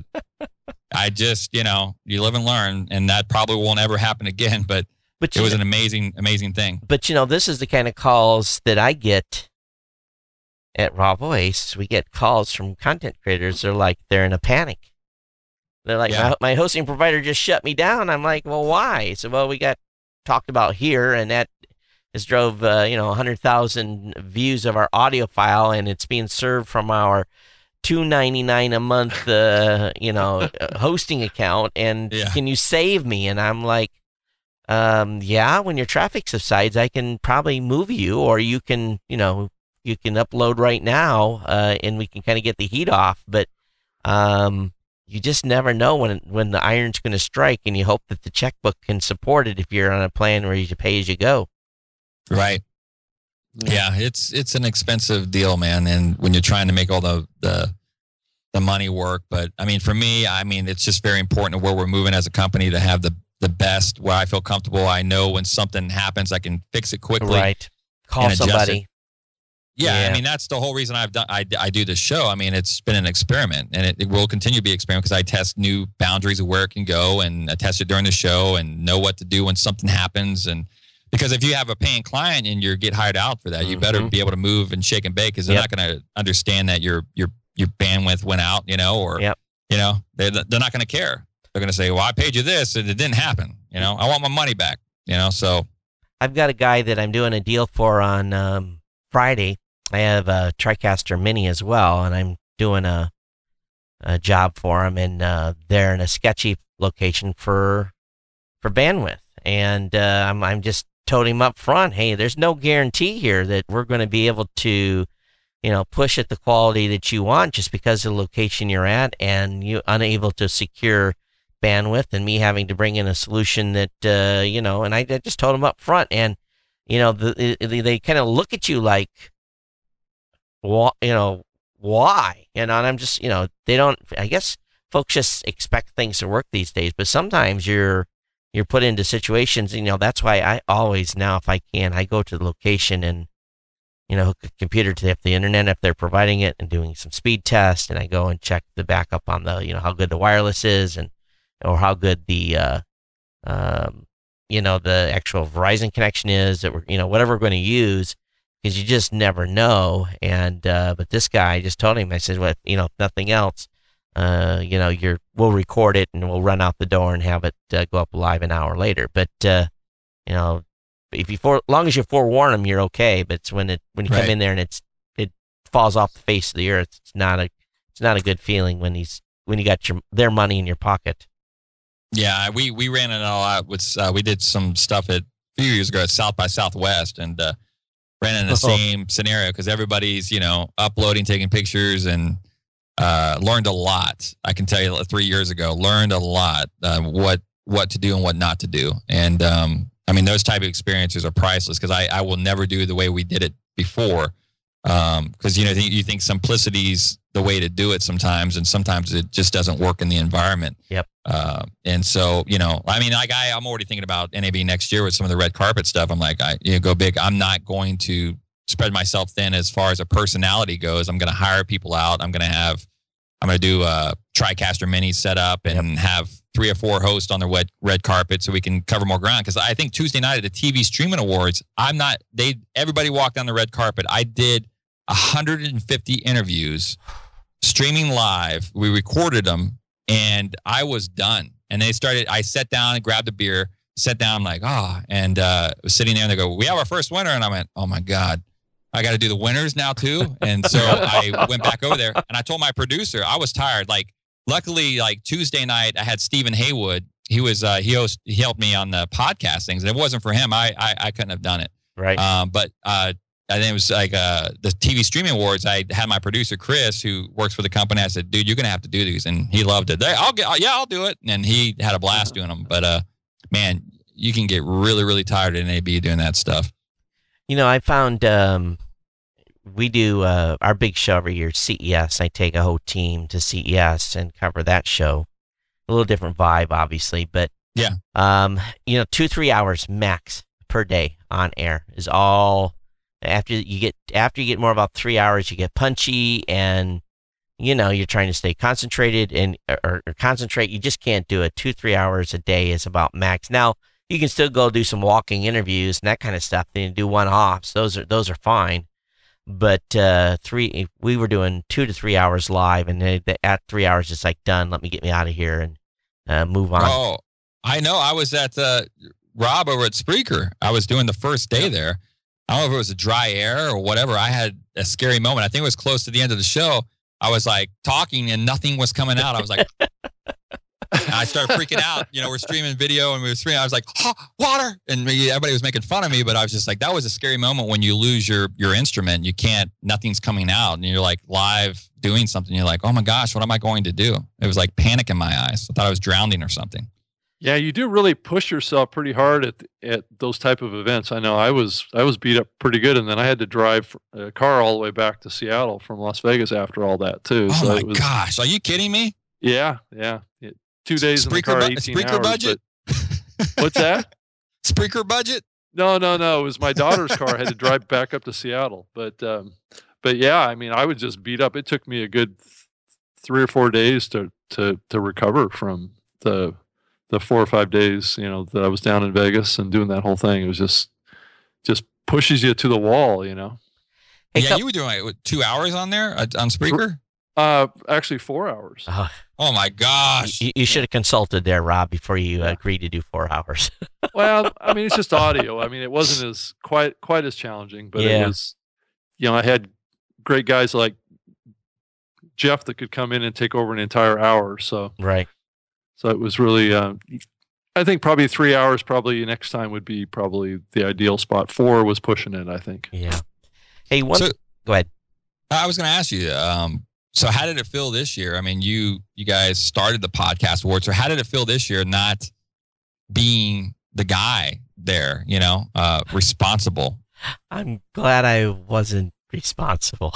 I just, you know, you live and learn, and that probably won't ever happen again. But, but it was know, an amazing, amazing thing. But, you know, this is the kind of calls that I get at Raw Voice. We get calls from content creators. They're like, they're in a panic. They're like, yeah. my, my hosting provider just shut me down. I'm like, well, why? So, well, we got talked about here, and that has drove, uh, you know, one hundred thousand views of our audio file, and it's being served from our two ninety-nine a month, uh, you know, hosting account. And yeah. can you save me? And I'm like, um, yeah, when your traffic subsides, I can probably move you, or you can, you know, you can upload right now, uh, and we can kind of get the heat off. But um, you just never know when when the iron's going to strike, and you hope that the checkbook can support it if you're on a plan where you pay as you go. Right. Yeah, it's it's an expensive deal, man. And when you're trying to make all the the the money work, but I mean, for me, I mean, it's just very important where we're moving as a company to have the the best, where I feel comfortable. I know when something happens, I can fix it quickly. Right. Call somebody. Yeah, yeah, I mean, that's the whole reason I've done. I, I do this show. I mean, it's been an experiment, and it, it will continue to be an experiment because I test new boundaries of where it can go, and I test it during the show and know what to do when something happens. And because if you have a paying client and you get hired out for that, mm-hmm. you better be able to move and shake and bake, because they're yep. not going to understand that your your your bandwidth went out, you know, or yep. you know, they they're not going to care. They're going to say, "Well, I paid you this, and it didn't happen." You know, I want my money back. You know, so I've got a guy that I'm doing a deal for on um, Friday. I have a TriCaster Mini as well, and I'm doing a a job for them, and uh, they're in a sketchy location for for bandwidth, and uh, I'm I'm just told him up front, hey, there's no guarantee here that we're going to be able to, you know, push at the quality that you want just because of the location you're at, and you unable to secure bandwidth, and me having to bring in a solution that, uh, you know, and I, I just told them up front, and, you know, the, they, they kind of look at you like, wh- you know, why? You know, and I'm just, you know, they don't, I guess folks just expect things to work these days, but sometimes you're, you're put into situations, you know, that's why I always now, if I can, I go to the location and, you know, hook a computer to the, the internet if they're providing it, and doing some speed tests, and I go and check the backup on the, you know, how good the wireless is, and, or how good the, uh, um, you know, the actual Verizon connection is, that we're, you know, whatever we're going to use, because you just never know. And, uh, but this guy, I just told him, I said, well, you know, if nothing else, uh, you know, you're, we'll record it and we'll run out the door and have it uh, go up live an hour later. But, uh, you know, if you for, long as you forewarn them, you're okay. But it's when it, when you Right. come in there and it's, it falls off the face of the earth, it's not a, it's not a good feeling when he's, when you got your, their money in your pocket. Yeah, we, we ran it all out with, uh, we did some stuff at, a few years ago at South by Southwest, and uh, ran in the Oh. same scenario because everybody's, you know, uploading, taking pictures, and uh, learned a lot. I can tell you three years ago, learned a lot, uh, what, what to do and what not to do. And um, I mean, those type of experiences are priceless, because I, I will never do the way we did it before. Um, because, you know, you think simplicity's the way to do it sometimes, and sometimes it just doesn't work in the environment. Yep. Uh, and so, you know, I mean, like I, I'm already thinking about N A B next year with some of the red carpet stuff. I'm like, I, you know, go big. I'm not going to spread myself thin as far as a personality goes. I'm going to hire people out. I'm going to have, I'm going to do a TriCaster Mini setup and yep. have three or four hosts on the red, red carpet so we can cover more ground. Because I think Tuesday night at the T V Streaming Awards, I'm not, they, everybody walked down the red carpet. I did one hundred fifty interviews streaming live. We recorded them, and I was done. And they started, I sat down and grabbed a beer, sat down, I'm like, oh, and uh, was sitting there, and they go, we have our first winner. And I went, oh my God, I got to do the winners now too. And so I went back over there, and I told my producer, I was tired. Like, luckily, like Tuesday night, I had Stephen Haywood. He was, uh, he host, he helped me on the podcast things. And if it wasn't for him, I, I, I couldn't have done it. Right. Um, but, uh, I think it was like uh, the T V Streaming Awards. I had my producer Chris, who works for the company. I said, "Dude, you're gonna have to do these," and he loved it. They, I'll get, yeah, I'll do it, and he had a blast doing them. But uh, man, you can get really, really tired at N A B doing that stuff. You know, I found um, we do uh, our big show every year, C E S. I take a whole team to C E S and cover that show. A little different vibe, obviously, but yeah, um, you know, two three hours max per day on air is all. After you get after you get more about three hours, you get punchy, and you know you're trying to stay concentrated and or, or concentrate. You just can't do it. Two three hours a day is about max. Now you can still go do some walking interviews and that kind of stuff. Then do one offs. Those are those are fine. But uh, three we were doing two to three hours live, and they, they, at three hours it's like done. Let me get me out of here and uh, move on. Oh, I know. I was at uh, Rob over at Spreaker. I was doing the first day there. I don't know if it was a dry air or whatever. I had a scary moment. I think it was close to the end of the show. I was like talking and nothing was coming out. I was like, I started freaking out. You know, we're streaming video and we were streaming. I was like, oh, water. And everybody was making fun of me, but I was just like, that was a scary moment when you lose your, your instrument. You can't, nothing's coming out, and you're like live doing something. You're like, oh my gosh, what am I going to do? It was like panic in my eyes. I thought I was drowning or something. Yeah, you do really push yourself pretty hard at at those type of events. I know I was I was beat up pretty good, and then I had to drive a car all the way back to Seattle from Las Vegas after all that too. Oh so my it was, gosh, are you kidding me? Yeah, yeah. It, two days Spreaker, in the car, bu- eighteen Spreaker hours. budget? But, what's that? Spreaker budget? No, no, no. It was my daughter's car. I had to drive back up to Seattle, but um, but yeah, I mean, I was just beat up. It took me a good th- three or four days to to to recover from the. the four or five days, you know, that I was down in Vegas and doing that whole thing. It was just, just pushes you to the wall, you know? Hey, yeah, tell- you were doing like, what, two hours on there uh, on Spreaker? Uh, actually four hours. Oh, Oh my gosh. you, you should have consulted there, Rob, before you uh, agreed to do four hours. Well, I mean, it's just audio. I mean, it wasn't as quite, quite as challenging, but Yeah. it was, you know, I had great guys like Jeff that could come in and take over an entire hour. So, Right. so it was really, um, I think probably three hours probably next time would be probably the ideal spot. Four was pushing it, I think. Yeah. Hey, one. So- Go ahead. I was going to ask you. Um, so, how did it feel this year? I mean, you you guys started the podcast awards. So, how did it feel this year, not being the guy there? You know, uh, responsible. I'm glad I wasn't responsible.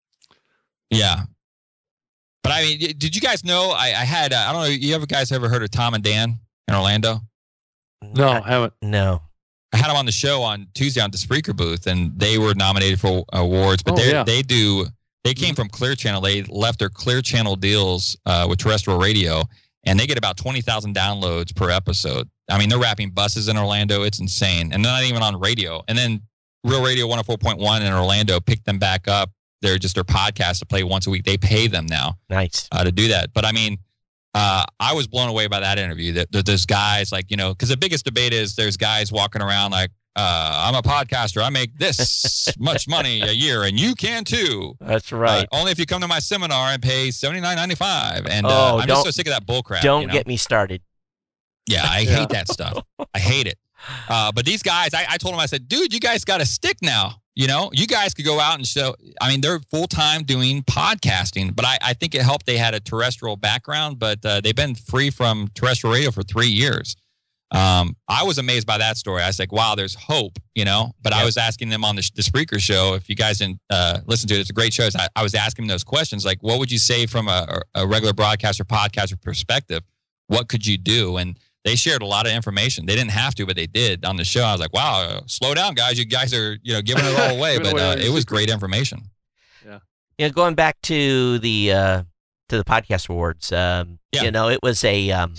Yeah. But I mean, did you guys know? I, I had, uh, I don't know, you ever guys ever heard of Tom and Dan in Orlando? No, I haven't. No. I had them on the show on Tuesday on the Spreaker booth, and they were nominated for awards. But Oh, they yeah. they do, they came from Clear Channel. They left their Clear Channel deals uh, with terrestrial radio, and they get about twenty thousand downloads per episode. I mean, they're wrapping buses in Orlando. It's insane. And they're not even on radio. And then Real Radio one oh four point one in Orlando picked them back up. They're just their podcast to play once a week. They pay them now. Nice. Uh, to do that. But I mean, uh, I was blown away by that interview. That, that there's guys like, you know, because the biggest debate is there's guys walking around like, uh, I'm a podcaster. I make this much money a year, and you can too. That's right. Uh, only if you come to my seminar and pay seventy-nine ninety-five. And Oh, uh, I'm just don't- so sick of that bullcrap. Don't you know? get me started. Yeah, I Yeah. hate that stuff. I hate it. Uh, but these guys, I, I told them, I said, dude, you guys got a stick now. You know, you guys could go out and show. I mean, they're full time doing podcasting, but I, I think it helped they had a terrestrial background, but uh, they've been free from terrestrial radio for three years. Um, I was amazed by that story. I was like, wow, there's hope, you know, but Yeah. I was asking them on the, the Spreaker show. If you guys didn't uh, listen to it, it's a great show. I, I was asking them those questions. Like, what would you say from a, a regular broadcaster, podcaster perspective? What could you do? And they shared a lot of information. They didn't have to, but they did on the show. I was like, wow, uh, slow down, guys. You guys are, you know, giving it all away. But uh, it was great information. You know, going back to the uh, to the podcast awards, um, Yeah. you know, it was a. Um,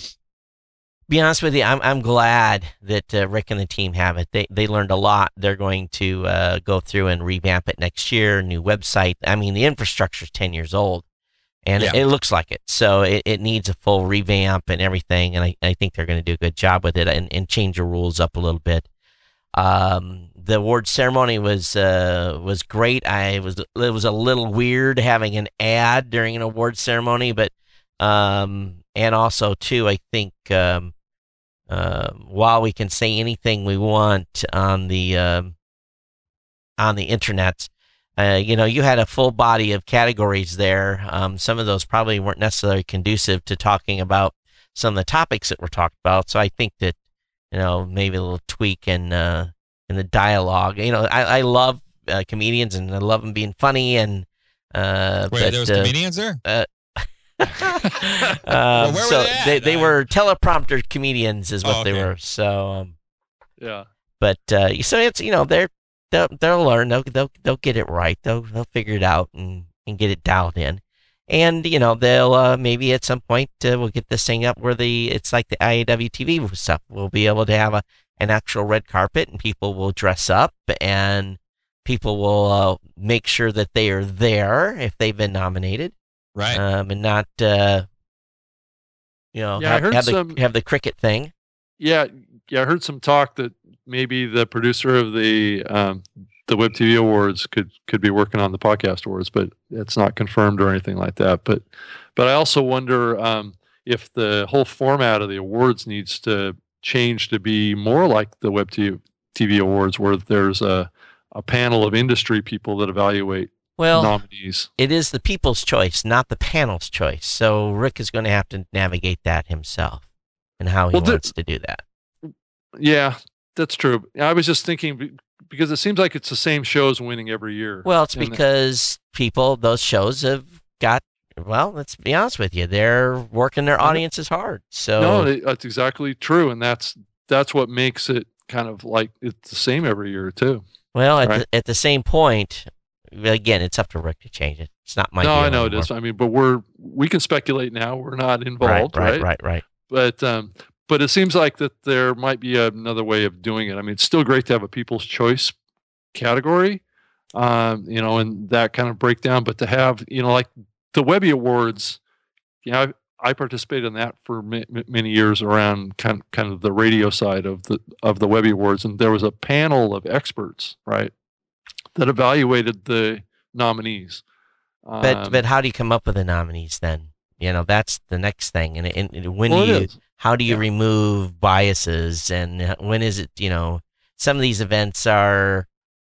be honest with you, I'm I'm glad that uh, Rick and the team have it. They they learned a lot. They're going to uh, go through and revamp it next year. New website. I mean, the infrastructure's ten years old, and Yeah. it, it looks like it. So it, it needs a full revamp and everything. And I, I think they're going to do a good job with it and, and change the rules up a little bit. Um, the award ceremony was uh, was great. I was it was a little weird having an ad during an award ceremony, but um, and also too, I think um, uh, while we can say anything we want on the um on the internet, uh, you know, you had a full body of categories there. Um, some of those probably weren't necessarily conducive to talking about some of the topics that were talked about. So I think that, you know, maybe a little tweak in uh, in the dialogue. You know, I, I love uh, comedians and I love them being funny. And uh, Wait, but, there was uh, comedians there? uh, Well, where were so they at? they, they Uh, were teleprompter comedians, is what Oh, they okay. were. So, um, Yeah. but uh, so it's you know they're they'll, they'll learn they'll they'll they'll get it right. They'll they'll figure it out and, and get it dialed in. And you know they'll uh, maybe at some point uh, we'll get this thing up where the it's like the I A W T V stuff. We'll be able to have a an actual red carpet and people will dress up and people will uh, make sure that they are there if they've been nominated, Right. um, and not uh, you know Yeah, I have, heard have the some- have the cricket thing. Yeah, yeah. I heard some talk that maybe the producer of the um, the Web T V Awards could could be working on the podcast awards, but it's not confirmed or anything like that. But but I also wonder um, if the whole format of the awards needs to change to be more like the Web T V Awards, where there's a a panel of industry people that evaluate Well, nominees. it is the people's choice, not the panel's choice. So Rick is going to have to navigate that himself and how he Well, the- wants to do that. Yeah, that's true. I was just thinking be- because it seems like it's the same shows winning every year. Well, it's And- because people, those shows have got, well, let's be honest with you, they're working their I know. audiences hard. So, No, it- that's exactly true, and that's that's what makes it kind of like it's the same every year too. well, at, right. the, at the same point, again, it's up to Rick to change it. It's not my no, deal I know it anymore. is. I mean, but we're we can speculate now. We're not involved, right, right? right, right, right. But um, but it seems like that there might be another way of doing it. I mean, it's still great to have a People's Choice category, um, you know, and that kind of breakdown. But to have, you know, like the Webby Awards, you know, I, I participated in that for ma- ma- many years around kind kind of the radio side of the of the Webby Awards, and there was a panel of experts, right, that evaluated the nominees. But Um, but how do you come up with the nominees then? You know, that's the next thing. And, and, and when well, do it you, is. how do you Yeah. remove biases and when is it, you know, some of these events are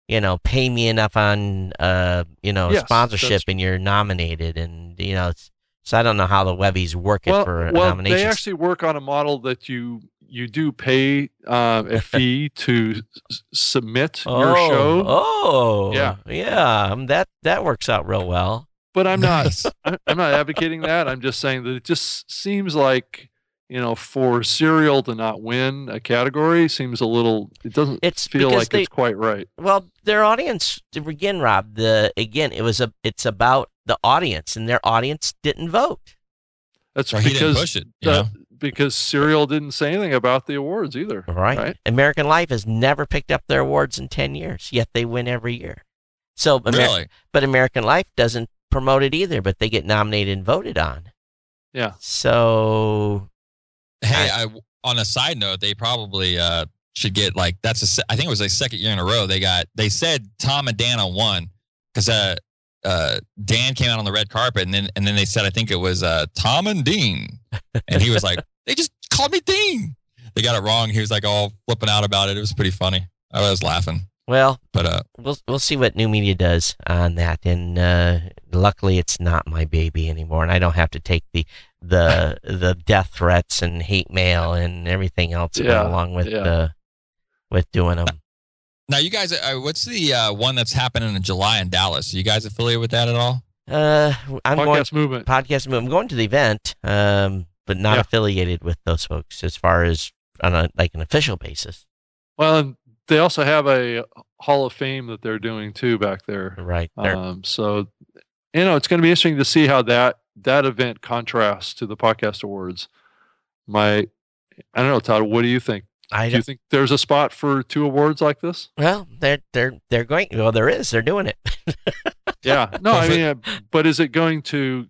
you know, pay me enough on, uh, you know, Yes, sponsorship that's- and you're nominated. And, you know, it's, so I don't know how the Webbies work it Well, for well, nominations. they actually work on a model that you you do pay uh, a fee to s- submit oh, your show. Oh, Yeah. yeah. um, That, that works out real well. But I'm not Nice. I- I'm not advocating that. I'm just saying that it just seems like, you know, for Serial to not win a category seems a little. It doesn't It's feel because like they- it's quite right. Well, their audience again, Rob. The again, it was a. It's about the audience, and their audience didn't vote. That's Or he didn't because push it. You uh, know? because Serial didn't say anything about the awards either. Right. Right. American Life has never picked up their awards in ten years, yet they win every year. So, Amer- Really? but American Life doesn't promote it either, but they get nominated and voted on. Yeah. So, Hey, I, on a side note, they probably uh, should get like that's a se- I think it was a second year in a row. They got they said Tom and Dana won because uh, uh, Dan came out on the red carpet and then and then they said I think it was uh, Tom and Dean, and he was like they just called me Dean. They got it wrong. He was like all flipping out about it. It was pretty funny. I was laughing, well, but uh, we'll we'll see what New Media does on that. And uh, luckily, it's not my baby anymore, and I don't have to take the the the death threats and hate mail and everything else that Yeah, went along with yeah. uh, with doing them. now you guys, uh, what's the uh, one that's happening in July in Dallas? Are you guys affiliated with that at all? Uh, I'm going Podcast movement. podcast. I'm going to the event, um, but not Yeah. affiliated with those folks as far as on a like an official basis. Well, and they also have a Hall of Fame that they're doing too back there. Right. They're- Um, so, you know, it's going to be interesting to see how that that event contrasts to the podcast awards. My, I don't know, Todd. What do you think? I Do you don't, think there's a spot for two awards like this? well, they're they're they're going. Well, there is. They're doing it. Yeah. No, I Well, mean, uh, but is it going to?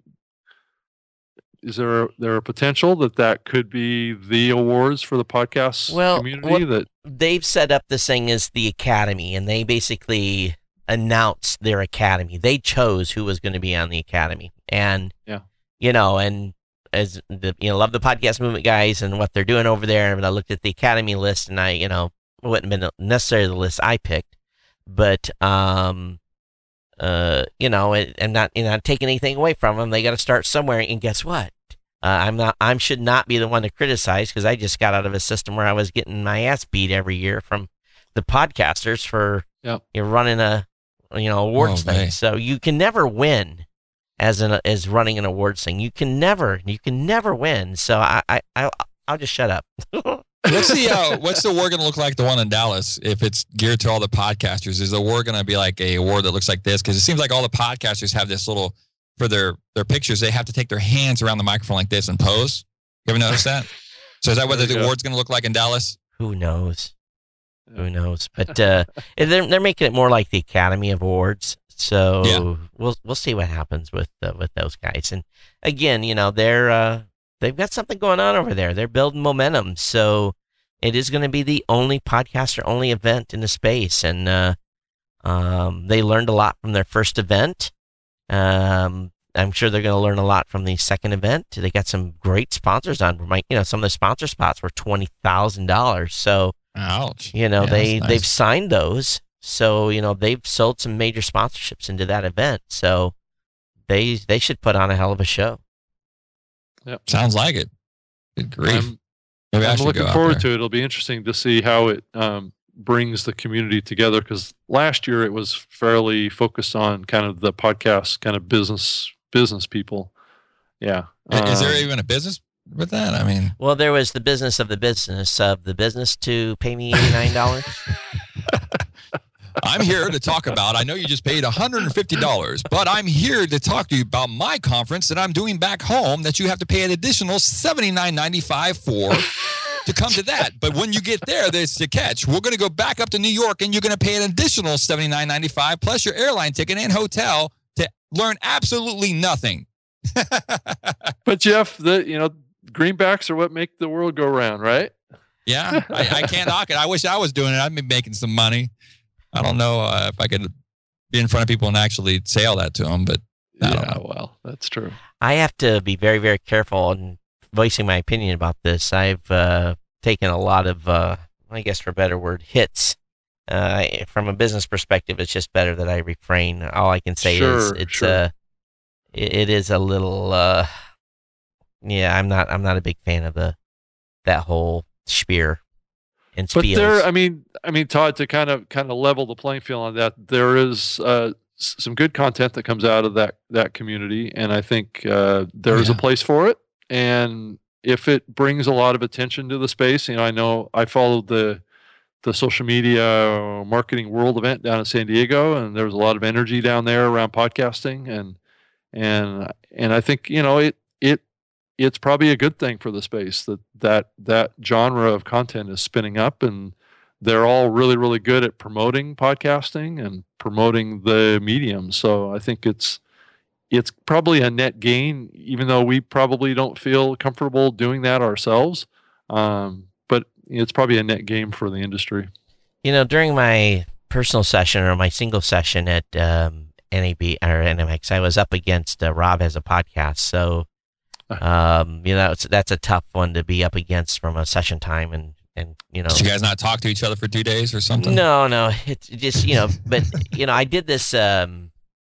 Is there there a potential that that could be the awards for the podcast Well, community? what- that They've set up this thing as the Academy, and they basically announced their Academy. They chose who was going to be on the Academy, and Yeah. you know, and as the you know, love the podcast movement guys and what they're doing over there. And I looked at the Academy list, and I, you know, it wouldn't have been necessarily the list I picked, but um, uh, you know, it, I'm not, you know, not taking anything away from them. They got to start somewhere, and guess what? Uh, I'm not. I should not be the one to criticize because I just got out of a system where I was getting my ass beat every year from the podcasters for Yep. you know, running a you know awards Oh, thing. man. So you can never win as an as running an awards thing. You can never. You can never win. So I I, I I'll just shut up. What's the uh, what's the award going to look like? The one in Dallas, if it's geared to all the podcasters, is the award going to be like a award that looks like this? Because it seems like all the podcasters have this little for their their pictures. They have to take their hands around the microphone like this and pose. You ever notice that? So is that what There the you go. award's going to look like in Dallas? Who knows? Yeah. Who knows? But uh, they're they're making it more like the Academy Awards. So Yeah. we'll we'll see what happens with uh, with those guys. And again, you know, they're uh, they've got something going on over there. They're building momentum. So it is going to be the only podcaster only event in the space. And uh, um, they learned a lot from their first event. Um, I'm sure they're going to learn a lot from the second event. They got some great sponsors on. My, you know, some of the sponsor spots were twenty thousand dollars. So Ouch. you know Yeah, they that's nice. they've signed those. So you know they've sold some major sponsorships into that event. So they they should put on a hell of a show. Sounds like it. Good grief. I'm, Maybe I I'm should looking go out forward there. to it. It'll be interesting to see how it um, brings the community together. Because last year it was fairly focused on kind of the podcast kind of business business people. Yeah. Is there Um, even a business with that? I mean, Well, there was the business of the business of the business to pay me eighty nine dollars. I'm here to talk about, I know you just paid one hundred fifty dollars, but I'm here to talk to you about my conference that I'm doing back home that you have to pay an additional seventy-nine ninety-five for to come to that. But when you get there, there's the catch. We're going to go back up to New York and you're going to pay an additional seventy-nine ninety-five plus your airline ticket and hotel to learn absolutely nothing. But Jeff, the you know greenbacks are what make the world go round, right? Yeah, I, I can't knock it. I wish I was doing it. I'd be making some money. I don't know uh, if I could be in front of people and actually say all that to them, but I don't Yeah, know. well, that's true. I have to be very very careful in voicing my opinion about this. I've uh, taken a lot of, uh, I guess for a better word, hits uh, from a business perspective, it's just better that I refrain. All I can say Sure, is it's sure. uh, it, it is a little uh, yeah. I'm not I'm not a big fan of the that whole spiel and But spiels. there, I mean, I mean, Todd, to kind of kind of level the playing field on that, there is uh, s- some good content that comes out of that that community, and I think uh, there is Yeah. a place for it. And if it brings a lot of attention to the space, you know, I know I followed the the social media marketing world event down in San Diego, and there was a lot of energy down there around podcasting, and and and I think you know it it it's probably a good thing for the space that that that genre of content is spinning up, and they're all really really good at promoting podcasting and promoting the medium. So I think it's it's probably a net gain, even though we probably don't feel comfortable doing that ourselves. Um, but it's probably a net gain for the industry. You know, during my personal session or my single session at um, N A B or N M X, I was up against uh, Rob as a podcast. So, um, you know, it's, that's a tough one to be up against from a session time and, and you know. Did you guys not talk to each other for two days or something? No, no, it's just, you know, but, you know, I did this, um,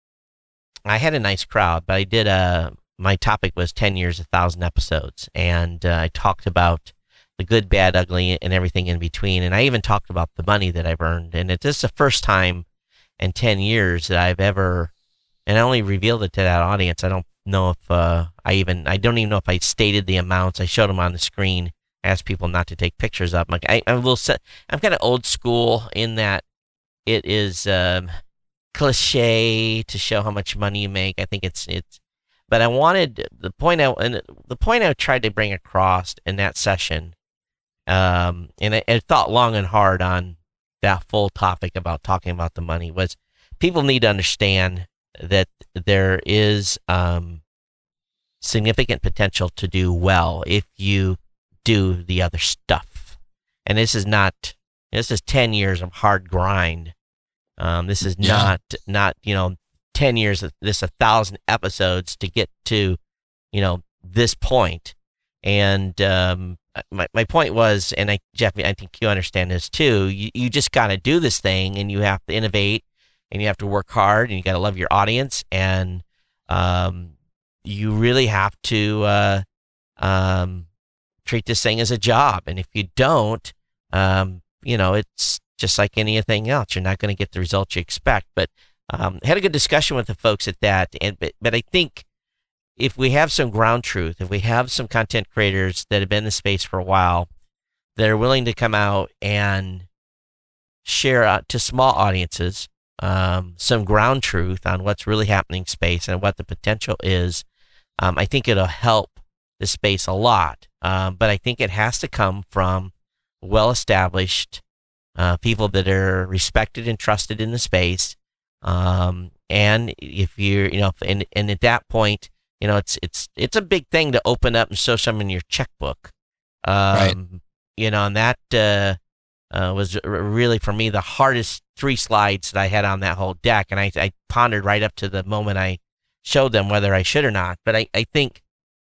I had a nice crowd, but I did, uh, my topic was ten years, a thousand episodes. And uh, I talked about the good, bad, ugly, and everything in between. And I even talked about the money that I've earned. And it's just the first time in ten years that I've ever, and I only revealed it to that audience. I don't know if uh, I even, I don't even know if I stated the amounts. I showed them on the screen, asked people not to take pictures of them. Like I, I'm a little, set, I'm kind of old school in that it is um, cliche to show how much money you make. I think it's, it's, but I wanted the point I, and the point I tried to bring across in that session. Um, and I, I thought long and hard on that full topic about talking about the money was people need to understand that there is um, significant potential to do well if you do the other stuff. And this is not, this is ten years of hard grind. Um, this is Yeah. not, not, you know, ten years of this, a thousand episodes to get to, you know, this point. And, um, my, my point was, and I, Jeff, I think you understand this too. You, you just got to do this thing and you have to innovate and you have to work hard and you got to love your audience. And, um, you really have to, uh, um, treat this thing as a job. And if you don't, um, you know, it's just like anything else. You're not going to get the results you expect. But um, I had a good discussion with the folks at that. And but, but I think if we have some ground truth, if we have some content creators that have been in the space for a while, that are willing to come out and share out to small audiences um, some ground truth on what's really happening in space and what the potential is, um, I think it'll help the space a lot. Um, but I think it has to come from well-established uh, people that are respected and trusted in the space. Um, and if you're, you know, and, and at that point, you know, it's, it's, it's a big thing to open up and show someone your checkbook. Um, Right. You know, and that, uh, uh, was r- really for me the hardest three slides that I had on that whole deck. And I, I pondered right up to the moment I showed them whether I should or not. But I, I think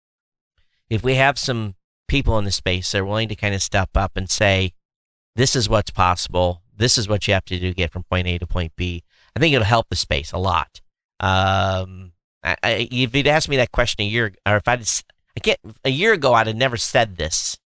if we have some people in the space that are willing to kind of step up and say, this is what's possible, this is what you have to do to get from point A to point B, I think it'll help the space a lot. Um, I, I, if you'd asked me that question a year, or if I'd, s- I can't, a year ago, I'd have never said this.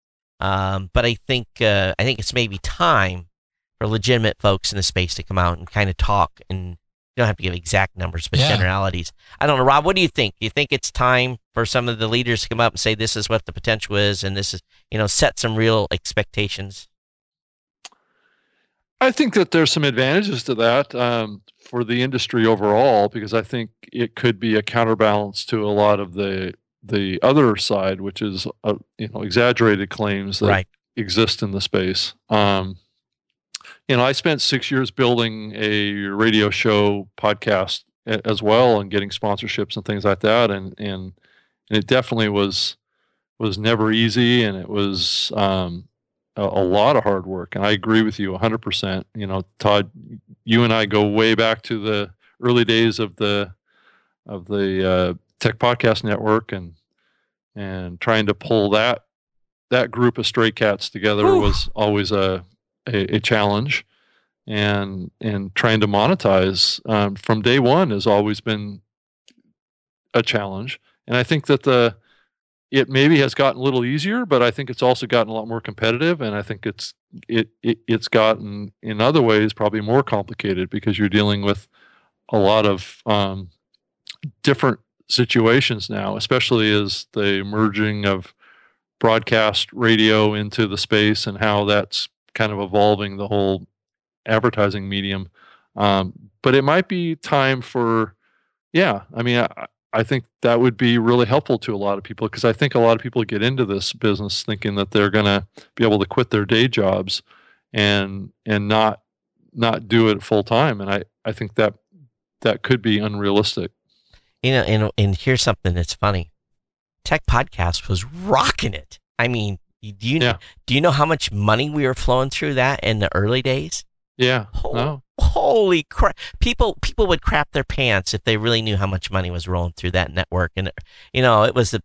Um, but I think, uh, I think it's maybe time for legitimate folks in the space to come out and kind of talk, and you don't have to give exact numbers, but Yeah. generalities. I don't know, Rob, what do you think? Do you think it's time for some of the leaders to come up and say, this is what the potential is, and this is, you know, set some real expectations? I think that there's some advantages to that um, for the industry overall, because I think it could be a counterbalance to a lot of the the other side, which is uh, you know exaggerated claims that Right. exist in the space. Um, you know, I spent six years building a radio show podcast a- as well, and getting sponsorships and things like that, and and and it definitely was was never easy, and it was um, a, a lot of hard work. And I agree with you one hundred percent. You know, Todd, you and I go way back to the early days of the of the uh, Tech Podcast Network, and and trying to pull that that group of stray cats together Whew. was always a a, a challenge. and and trying to monetize um, from day one has always been a challenge. And I think that the it maybe has gotten a little easier, but I think it's also gotten a lot more competitive, and I think it's it, it it's gotten in other ways probably more complicated because you're dealing with a lot of um, different situations now, especially as the merging of broadcast radio into the space and how that's kind of evolving the whole advertising medium. Um, but it might be time for, yeah, I mean, I, I think that would be really helpful to a lot of people, because I think a lot of people get into this business thinking that they're going to be able to quit their day jobs and and not not do it full time, and I, I think that that could be unrealistic. You know, and and here's something that's funny. Tech Podcast was rocking it. I mean, do you Yeah. do you know how much money we were flowing through that in the early days? Yeah. Holy, No. holy crap! People people would crap their pants if they really knew how much money was rolling through that network, and you know, it was the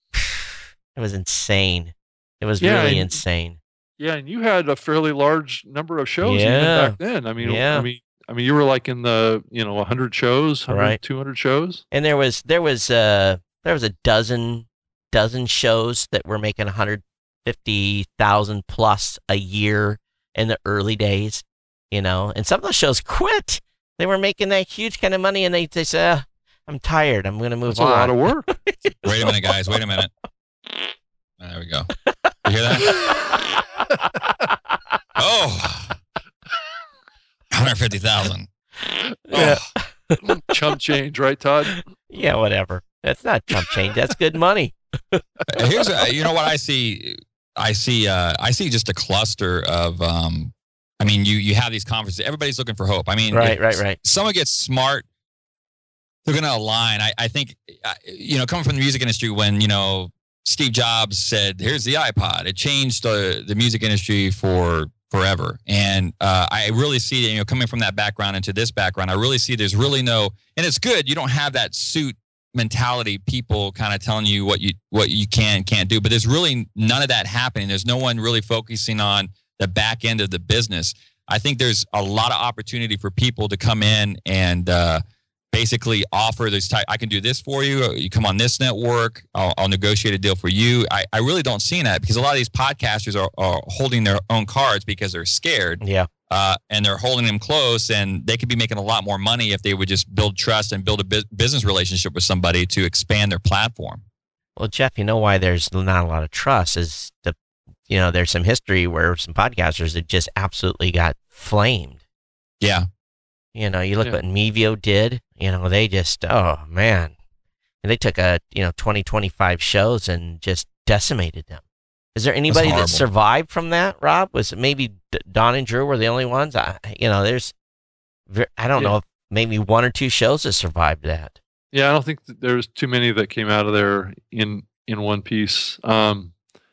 it was insane. It was Yeah, really and- insane. Yeah, and you had a fairly large number of shows Yeah. even back then. I mean, Yeah. I mean, I mean, you were like in the you know one hundred shows, one hundred, Right. two hundred shows. And there was there was uh there was a dozen dozen shows that were making one hundred fifty thousand plus a year in the early days, you know. And some of those shows quit. They were making that huge kind of money, and they they said, "Ah, I'm tired. I'm going to move That's a on." lot of work. Wait a minute, guys. Wait a minute. There we go. You hear that? Oh, one hundred fifty thousand. Yeah. Oh, Chump change, right, Todd? Yeah, whatever. That's not chump change. That's good money. here's a, you know what I see. I see. Uh, I see just a cluster of. Um, I mean, you you have these conferences. Everybody's looking for hope. I mean, Right, if right, right. Someone gets smart. They're going to align. I, I think, uh, you know, coming from the music industry, when, you know, Steve Jobs said, here's the iPod, it changed the, the music industry for forever. And uh, I really see it, you know, coming from that background into this background, I really see there's really no, and it's good. You don't have that suit mentality, people kind of telling you what you, what you can, can't do, but there's really none of that happening. There's no one really focusing on the back end of the business. I think there's a lot of opportunity for people to come in and, uh, basically offer this type, I can do this for you. You come on this network, I'll, I'll negotiate a deal for you. I, I really don't see that, because a lot of these podcasters are, are holding their own cards because they're scared. Yeah. Uh, and they're holding them close, and they could be making a lot more money if they would just build trust and build a bu- business relationship with somebody to expand their platform. Well, Jeff, you know why there's not a lot of trust is the, you know, there's some history where some podcasters that just absolutely got flamed. Yeah. You know, you look Yeah. what Mevio did, you know, they just, oh man, and they took a, you know, twenty, twenty-five shows and just decimated them. Is there anybody that horrible. survived from that, Rob? Was it maybe D- Don and Drew were the only ones? I, you know, there's, ver- I don't Yeah. know if maybe one or two shows that survived that. Yeah, I don't think that there's too many that came out of there in in one piece. Um,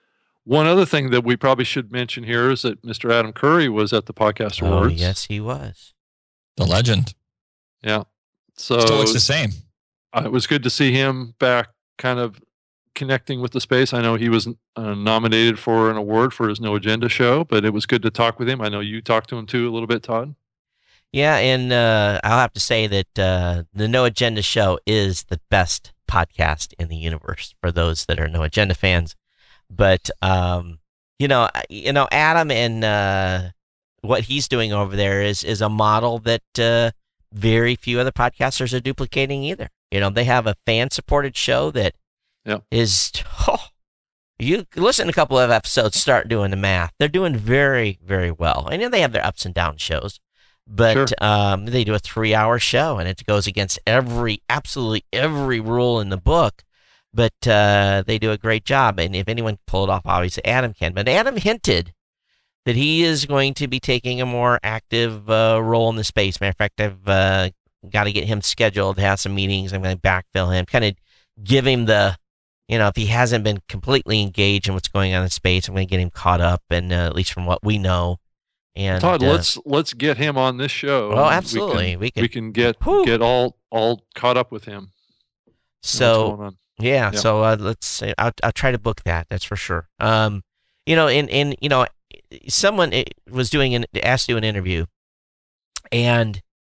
one other thing that we probably should mention here is that Mister Adam Curry was at the Podcast Oh, Awards. yes, he was. The legend. Yeah. So Still looks the same. uh, it was good to see him back, kind of connecting with the space. I know he was uh, nominated for an award for his No Agenda show, but it was good to talk with him. I know you talked to him too a little bit, Todd. Yeah, and uh, I'll have to say that uh, the No Agenda show is the best podcast in the universe for those that are No Agenda fans. But um, you know, I- you know, Adam and uh, what he's doing over there is is a model that uh, very few other podcasters are duplicating either. You know, they have a fan supported show that Yeah. is. Oh, you listen to a couple of episodes, start doing the math. They're doing very, very well. I know they have their ups and down shows. But Sure. um, they do a three-hour show, and it goes against every, absolutely every rule in the book. But uh, they do a great job, and if anyone can pull it off, obviously Adam can. But Adam hinted that he is going to be taking a more active uh, role in the space. Matter of fact, I've uh, got to get him scheduled to have some meetings. I'm going to backfill him, kind of give him the, you know, if he hasn't been completely engaged in what's going on in space, I'm going to get him caught up, and uh, at least from what we know. And Todd, uh, let's let's get him on this show. Well, and absolutely. We We can, could- we can get Whew. get all all caught up with him. What's so. going on. Yeah, Yeah. so uh, let's say I'll I'll try to book that. That's for sure. Um, you know, in in you know, someone eh, was doing an asked to do an interview, and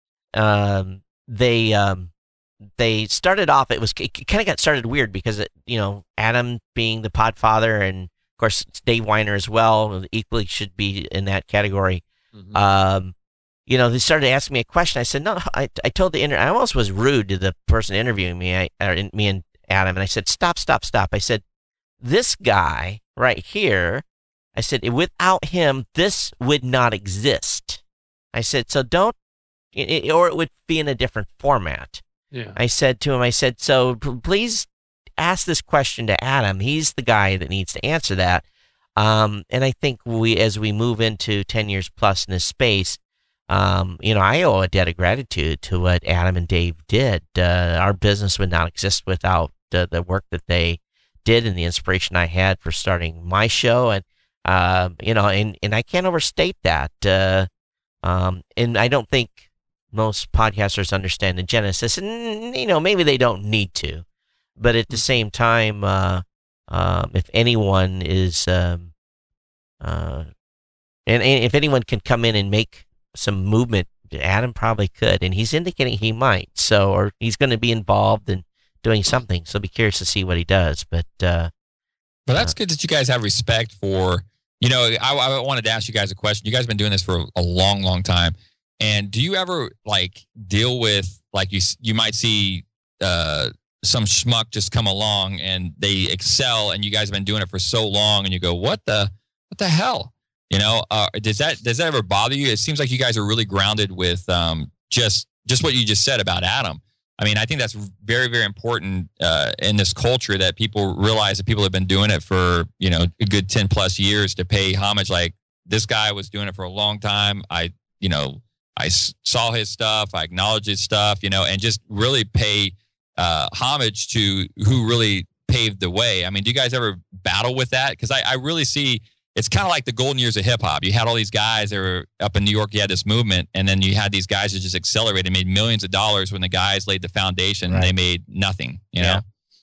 um, they um, they started off. It was it kind of got started weird because it, you know, Adam being the Podfather, and of course it's Dave Weiner as well, equally should be in that category. Mm-hmm. Um, you know, they started asking me a question. I said no. I I told the inter. I almost was rude to the person interviewing me. I or me and Adam, and I said stop, stop, stop. I said this guy right here. I said without him, this would not exist. I said so don't, it, or it would be in a different format. Yeah. I said to him, I said, so please ask this question to Adam. He's the guy that needs to answer that. Um, and I think we, as we move into ten years plus in this space, um, you know, I owe a debt of gratitude to what Adam and Dave did. Uh, our business would not exist without uh, the work that they did and the inspiration I had for starting my show. And, uh, you know, and, and I can't overstate that. Uh, um, and I don't think most podcasters understand the genesis, and you know maybe they don't need to, but at the same time, uh, um, if anyone is, um, uh, and, and if anyone can come in and make some movement, Adam probably could, and he's indicating he might. So, or he's going to be involved in doing something. So, be curious to see what he does. But, uh, well, that's uh, good that you guys have respect for. You know, I, I wanted to ask you guys a question. You guys have been doing this for a long, long time. And do you ever like deal with like you you might see uh, some schmuck just come along and they excel and you guys have been doing it for so long and you go, what the what the hell? You know, uh, does that does that ever bother you? It seems like you guys are really grounded with um, just just what you just said about Adam. I mean, I think that's very, very important uh, in this culture that people realize that people have been doing it for, you know, a good ten plus years to pay homage. Like this guy was doing it for a long time. I, you know, I saw his stuff, I acknowledge his stuff, you know, and just really pay uh, homage to who really paved the way. I mean, do you guys ever battle with that? Because I, I really see it's kind of like the golden years of hip hop. You had all these guys that were up in New York, you had this movement, and then you had these guys that just accelerated, made millions of dollars when the guys laid the foundation right. and they made nothing, you yeah. know?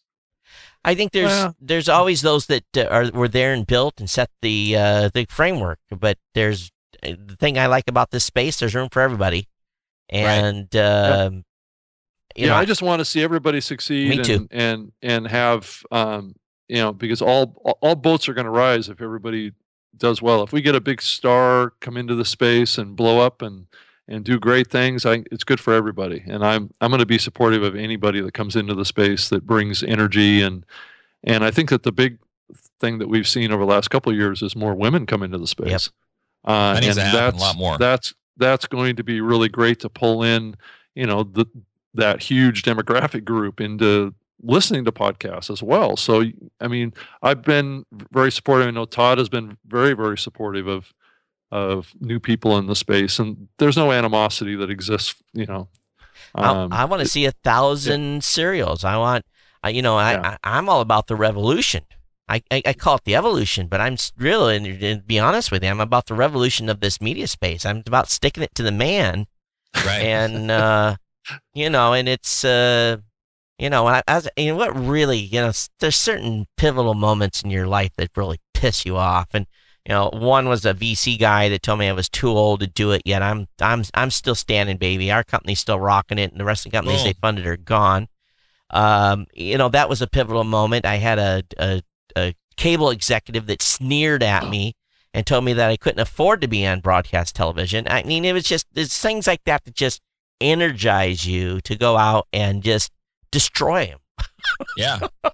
I think there's well, there's always those that uh, are were there and built and set the uh, the framework, but there's the thing I like about this space, there's room for everybody. And, right. uh, yeah, you yeah know, I just want to see everybody succeed me too. and, and, and have, um, you know, because all, all boats are going to rise if everybody does well. If we get a big star come into the space and blow up and, and do great things, I, it's good for everybody. And I'm, I'm going to be supportive of anybody that comes into the space that brings energy. And, and I think that the big thing that we've seen over the last couple of years is more women come into the space. Yep. Uh, that and that's, a lot more. that's, that's going to be really great to pull in, you know, the, that huge demographic group into listening to podcasts as well. So, I mean, I've been very supportive. I know Todd has been very, very supportive of, of new people in the space, and there's no animosity that exists, you know. Um, I, I want to see a thousand yeah. serials. I want, I, you know, I, yeah. I, I'm all about the revolution. I, I, I call it the evolution, but I'm really, and to be honest with you, I'm about the revolution of this media space. I'm about sticking it to the man. Right. And, uh, you know, and it's, uh, you know, I, I was, you know, what really, you know, there's certain pivotal moments in your life that really piss you off. And, you know, one was a V C guy that told me I was too old to do it yet. I'm, I'm, I'm still standing, baby. Our company's still rocking it. And the rest of the companies oh. they funded are gone. Um, you know, that was a pivotal moment. I had a, a, a cable executive that sneered at me and told me that I couldn't afford to be on broadcast television. I mean, it was just, there's things like that that just energize you to go out and just destroy him. Yeah. Yeah,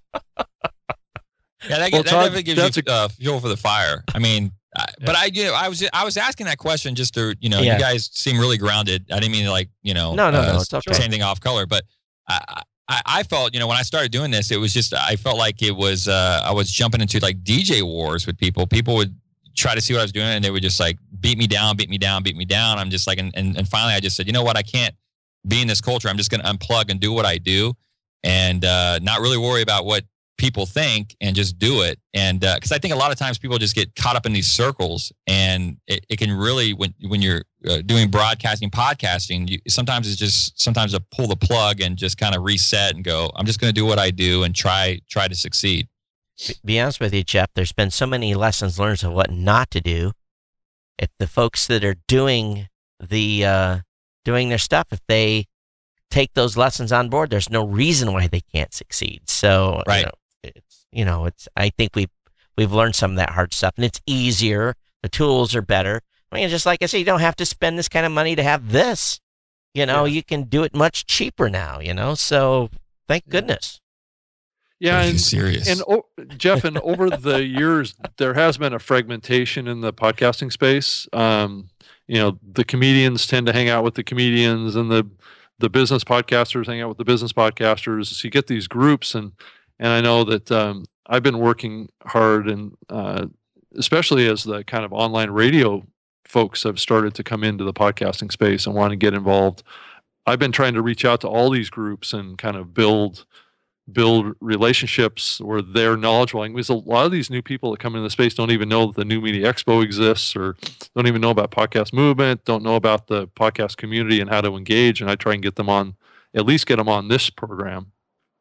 that, well, that Todd, definitely gives you a, uh, fuel for the fire. I mean, I, yeah. but I, you know, I was, I was asking that question just to, you know, yeah. you guys seem really grounded. I didn't mean to like, you know, no, no, uh, no, it's okay. say anything off color, but I, I, I felt, you know, when I started doing this, it was just, I felt like it was, uh, I was jumping into like D J wars with people. People would try to see what I was doing and they would just like beat me down, beat me down, beat me down. I'm just like, and, and, and finally I just said, you know what, I can't be in this culture. I'm just going to unplug and do what I do and uh, not really worry about what people think and just do it. And uh, cause I think a lot of times people just get caught up in these circles and it, it can really, when, when you're uh, doing broadcasting, podcasting, you, sometimes it's just, sometimes to pull the plug and just kind of reset and go, I'm just going to do what I do and try, try to succeed. Be honest with you, Jeff, there's been so many lessons learned of what not to do. If the folks that are doing the, uh, doing their stuff, if they take those lessons on board, there's no reason why they can't succeed. So, right. you know, it's, you know, it's, I think we've, we've learned some of that hard stuff, and it's easier. The tools are better. I mean, just like I said, you don't have to spend this kind of money to have this, you know, yeah. you can do it much cheaper now, you know, so thank yeah. goodness. Yeah. And, serious. and oh, Jeff, and over the years, there has been a fragmentation in the podcasting space. Um, you know, the comedians tend to hang out with the comedians, and the, the business podcasters hang out with the business podcasters. So you get these groups, and, and I know that, um, I've been working hard, and, uh, especially as the kind of online radio folks have started to come into the podcasting space and want to get involved. I've been trying to reach out to all these groups and kind of build build relationships where they're knowledgeable. Because a lot of these new people that come into the space don't even know that the New Media Expo exists, or don't even know about podcast movement, don't know about the podcast community and how to engage. And I try and get them on, at least get them on this program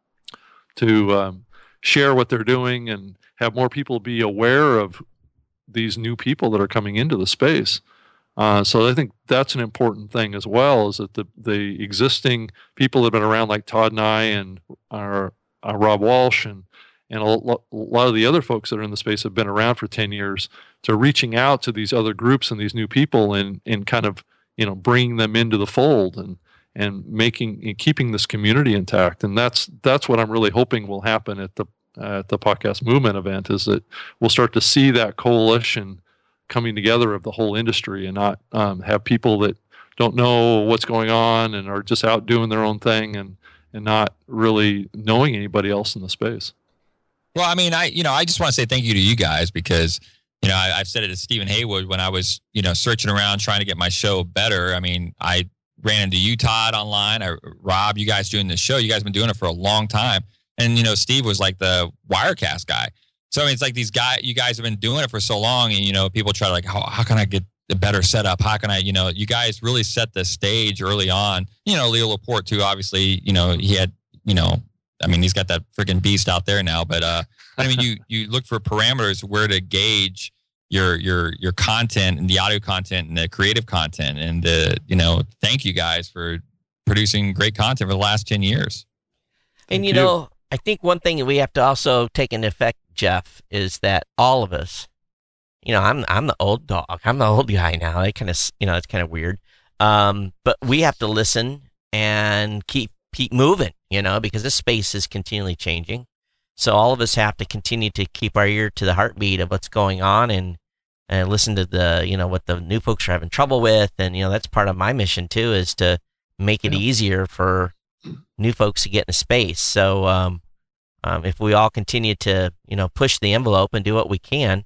to um, share what they're doing and have more people be aware of these new people that are coming into the space. Uh, so I think that's an important thing as well, is that the, the existing people that have been around, like Todd and I and our, our Rob Walsh and, and a, lo- a lot of the other folks that are in the space have been around for ten years, to reaching out to these other groups and these new people, and, and kind of, you know, bringing them into the fold, and, and making, and keeping this community intact. And that's, that's what I'm really hoping will happen at the, uh, at the Podcast Movement event, is that we'll start to see that coalition coming together of the whole industry, and not um, have people that don't know what's going on and are just out doing their own thing, and, and not really knowing anybody else in the space. Well, I mean, I, you know, I just want to say thank you to you guys, because, you know, I, I've said it to Stephen Haywood when I was, you know, searching around trying to get my show better. I mean, I ran into you, Todd, online. I, Rob, you guys doing this show. You guys have been doing it for a long time. And, you know, Steve was like the Wirecast guy. So I mean, it's like these guys, you guys have been doing it for so long, and, you know, people try to like, how, how can I get a better setup? How can I, you know, you guys really set the stage early on. You know, Leo Laporte too, obviously, you know, he had, you know, I mean, he's got that freaking beast out there now, but, uh, I mean, you, you look for parameters where to gauge your, your, your content, and the audio content and the creative content. And, uh, you know, thank you guys for producing great content for the last ten years. And, you, you know, I think one thing that we have to also take into effect, Jeff, is that all of us, you know, I'm I'm the old dog. I'm the old guy now. I kind of, you know, it's kind of weird. Um, but we have to listen and keep keep moving, you know, because this space is continually changing. So all of us have to continue to keep our ear to the heartbeat of what's going on, and and listen to the, you know, what the new folks are having trouble with. And, you know, that's part of my mission too, is to make it yeah. easier for new folks to get in the space. So, um, Um, if we all continue to, you know, push the envelope and do what we can,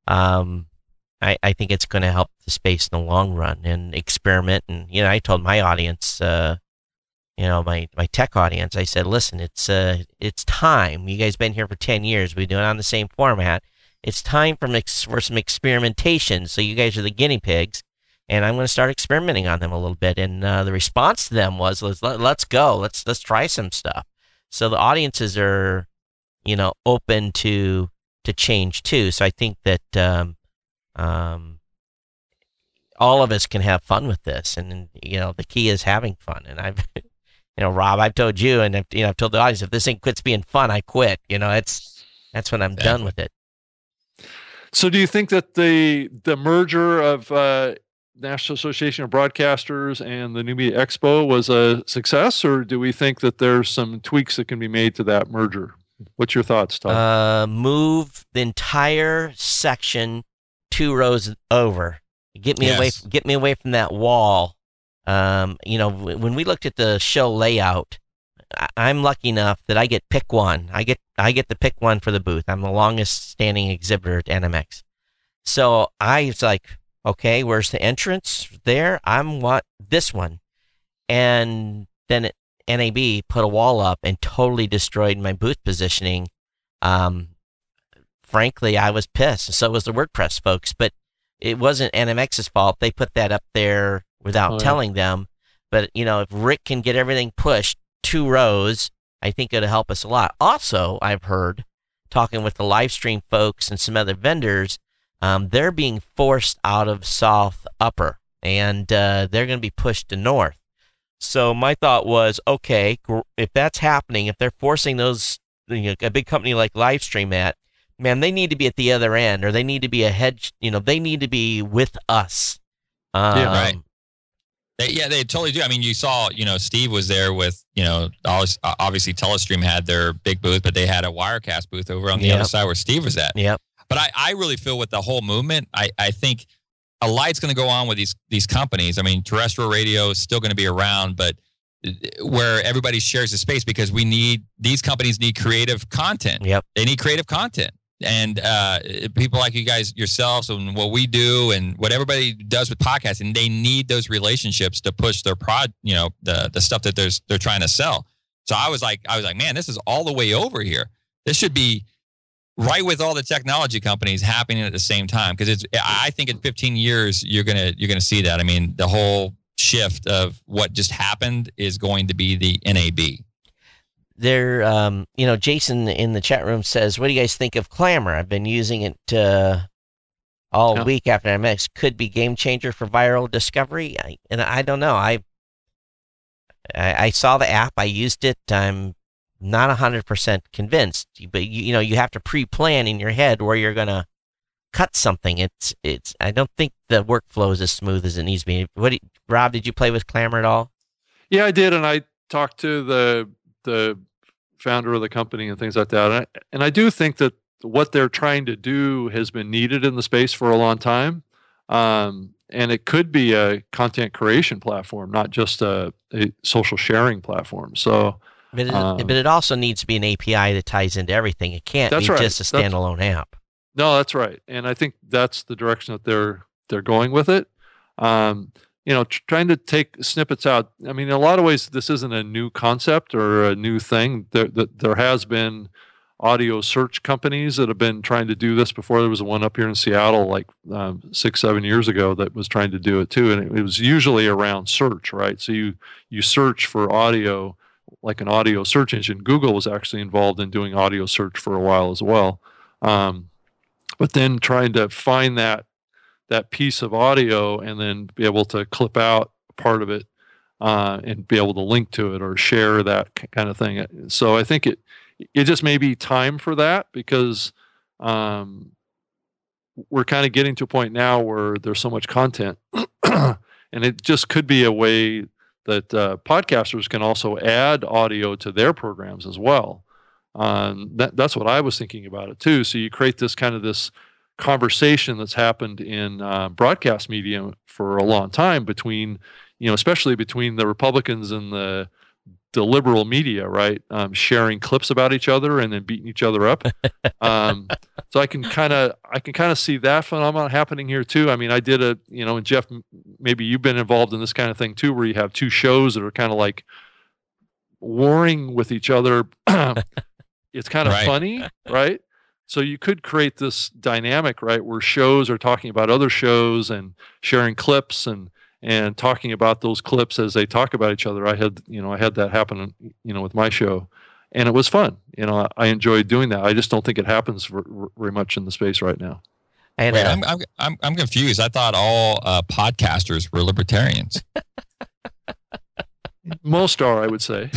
um, I, I think it's going to help the space in the long run, and experiment. And, you know, I told my audience, uh, you know, my, my tech audience, I said, listen, it's, uh, it's time. You guys been here for ten years. We're doing it on the same format. It's time for, mix, for some experimentation. So you guys are the guinea pigs, and I'm going to start experimenting on them a little bit. And, uh, the response to them was, let's, let, let's go. Let's, let's try some stuff. So the audiences are, you know, open to to change too. So I think that um, um, all of us can have fun with this, and, you know, the key is having fun. And I've, you know, Rob, I've told you, and I've, you know, I've told the audience, if this thing quits being fun, I quit. You know, it's that's when I'm exactly. done with it. So, do you think that the the merger of uh, National Association of Broadcasters and the New Media Expo was a success, or do we think that there's some tweaks that can be made to that merger? What's your thoughts, Todd? Uh, move the entire section two rows over. Get me yes. away. Get me away from that wall. Um, you know, when we looked at the show layout, I- I'm lucky enough that I get pick one. I get I get the pick one for the booth. I'm the longest standing exhibitor at N M X. So I was like, okay, where's the entrance? There. I'm want this one, and then it. N A B put a wall up and totally destroyed my booth positioning. Um, frankly, I was pissed. So was the WordPress folks, but it wasn't N M X's fault. They put that up there without oh, telling yeah. them. But, you know, if Rick can get everything pushed two rows, I think it'll help us a lot. Also, I've heard, talking with the live stream folks and some other vendors, um, they're being forced out of South Upper, and uh, they're going to be pushed to North. So my thought was, okay, if that's happening, if they're forcing those, you know, a big company like Livestream that, man, they need to be at the other end, or they need to be ahead. You know, they need to be with us. Um, yeah, right. They, yeah, they totally do. I mean, you saw, you know, Steve was there with, you know, obviously Telestream had their big booth, but they had a Wirecast booth over on the yep. other side where Steve was at. Yep. But I, I really feel with the whole movement, I, I think a light's going to go on with these these companies. I mean, terrestrial radio is still going to be around, but where everybody shares the space, because we need, these companies need creative content. Yep. They need creative content. And uh, people like you guys yourselves and what we do and what everybody does with podcasting, they need those relationships to push their prod, you know, the the stuff that they're, they're trying to sell. So I was like, I was like, man, this is all the way over here. This should be right with all the technology companies happening at the same time. Because it's, I think in fifteen years, you're going to, you're going to see that. I mean, the whole shift of what just happened is going to be the N A B. There, um, you know, Jason in the chat room says, what do you guys think of Clamor? I've been using it uh, all yeah. week after I met. Could be game changer for viral discovery. I, and I don't know. I, I I saw the app. I used it. I'm not one hundred percent convinced. But, you, you know, you have to pre-plan in your head where you're going to cut something. It's, it's. I don't think the workflow is as smooth as it needs to be. What, do you, Rob, did you play with Clamor at all? Yeah, I did. And I talked to the the founder of the company and things like that. And I, and I do think that what they're trying to do has been needed in the space for a long time. Um, and it could be a content creation platform, not just a, a social sharing platform. So, but it, um, but it also needs to be an A P I that ties into everything. It can't be right. just a standalone that's, app. No, that's right. And I think that's the direction that they're, they're going with it. Um, you know, tr- trying to take snippets out. I mean, in a lot of ways, this isn't a new concept or a new thing. There, there, there has been audio search companies that have been trying to do this before. There was one up here in Seattle like um, six, seven years ago that was trying to do it too. And it, it was usually around search, right? So you, you search for audio, like an audio search engine. Google was actually involved in doing audio search for a while as well. Um, but then trying to find that that piece of audio and then be able to clip out part of it uh, and be able to link to it or share that kind of thing. So I think it it just may be time for that, because um, we're kind of getting to a point now where there's so much content and it just could be a way that uh, podcasters can also add audio to their programs as well. Um, that, that's what I was thinking about it too. So you create this kind of this conversation that's happened in uh, broadcast media for a long time between, you know, especially between the Republicans and the the liberal media, right? Um, sharing clips about each other and then beating each other up. Um, so I can kind of I can kind of see that phenomenon happening here too. I mean, I did a, you know, and Jeff, maybe you've been involved in this kind of thing too, where you have two shows that are kind of like warring with each other. It's kind of right. funny, right? So you could create this dynamic, right, where shows are talking about other shows and sharing clips and and talking about those clips as they talk about each other. I had, you know, I had that happen, you know, with my show, and it was fun. You know, I enjoyed doing that. I just don't think it happens very much in the space right now. And, Wait, uh, I'm, I'm I'm I'm confused. I thought all uh, podcasters were libertarians. Most are, I would say.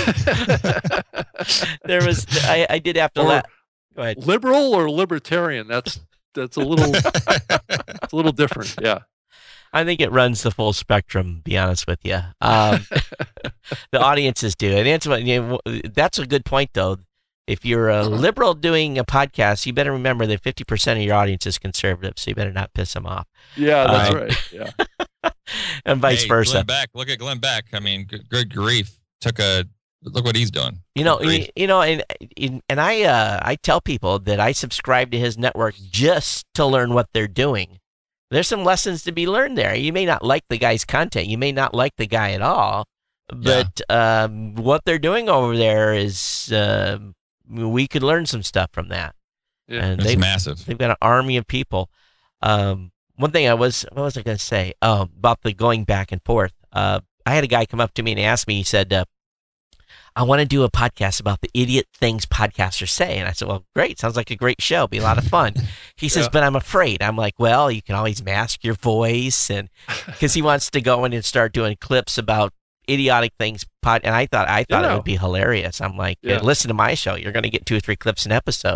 There was, I, I did have to Or, laugh. Go ahead. Liberal or libertarian? That's that's a little it's a little different. Yeah. I think it runs the full spectrum, be honest with you. Um, the audiences do. And that's, what, you know, that's a good point, though. If you're a liberal doing a podcast, you better remember that fifty percent of your audience is conservative, so you better not piss them off. Yeah, that's Um, right. Yeah. And vice hey, versa. Glenn Beck, look at Glenn Beck. I mean, good, good grief. Took a look what he's doing. You know, Good grief. you, you know, and and I uh, I tell people that I subscribe to his network just to learn what they're doing. There's some lessons to be learned there. You may not like the guy's content. You may not like the guy at all, but yeah. um, what they're doing over there is uh, we could learn some stuff from that. Yeah. And It's they've, massive. they've got an army of people. Um, one thing I was, what was I going to say? Oh, about the going back and forth. Uh, I had a guy come up to me and ask me, he said, uh, I want to do a podcast about the idiot things podcasters say. And I said, well, great. Sounds like a great show. Be a lot of fun. He says, Yeah. but I'm afraid. I'm like, well, you can always mask your voice. And because he wants to go in and start doing clips about idiotic things. Pod, and I thought I thought Yeah. it would be hilarious. I'm like, Yeah. listen to my show. You're going to get two or three clips an episode.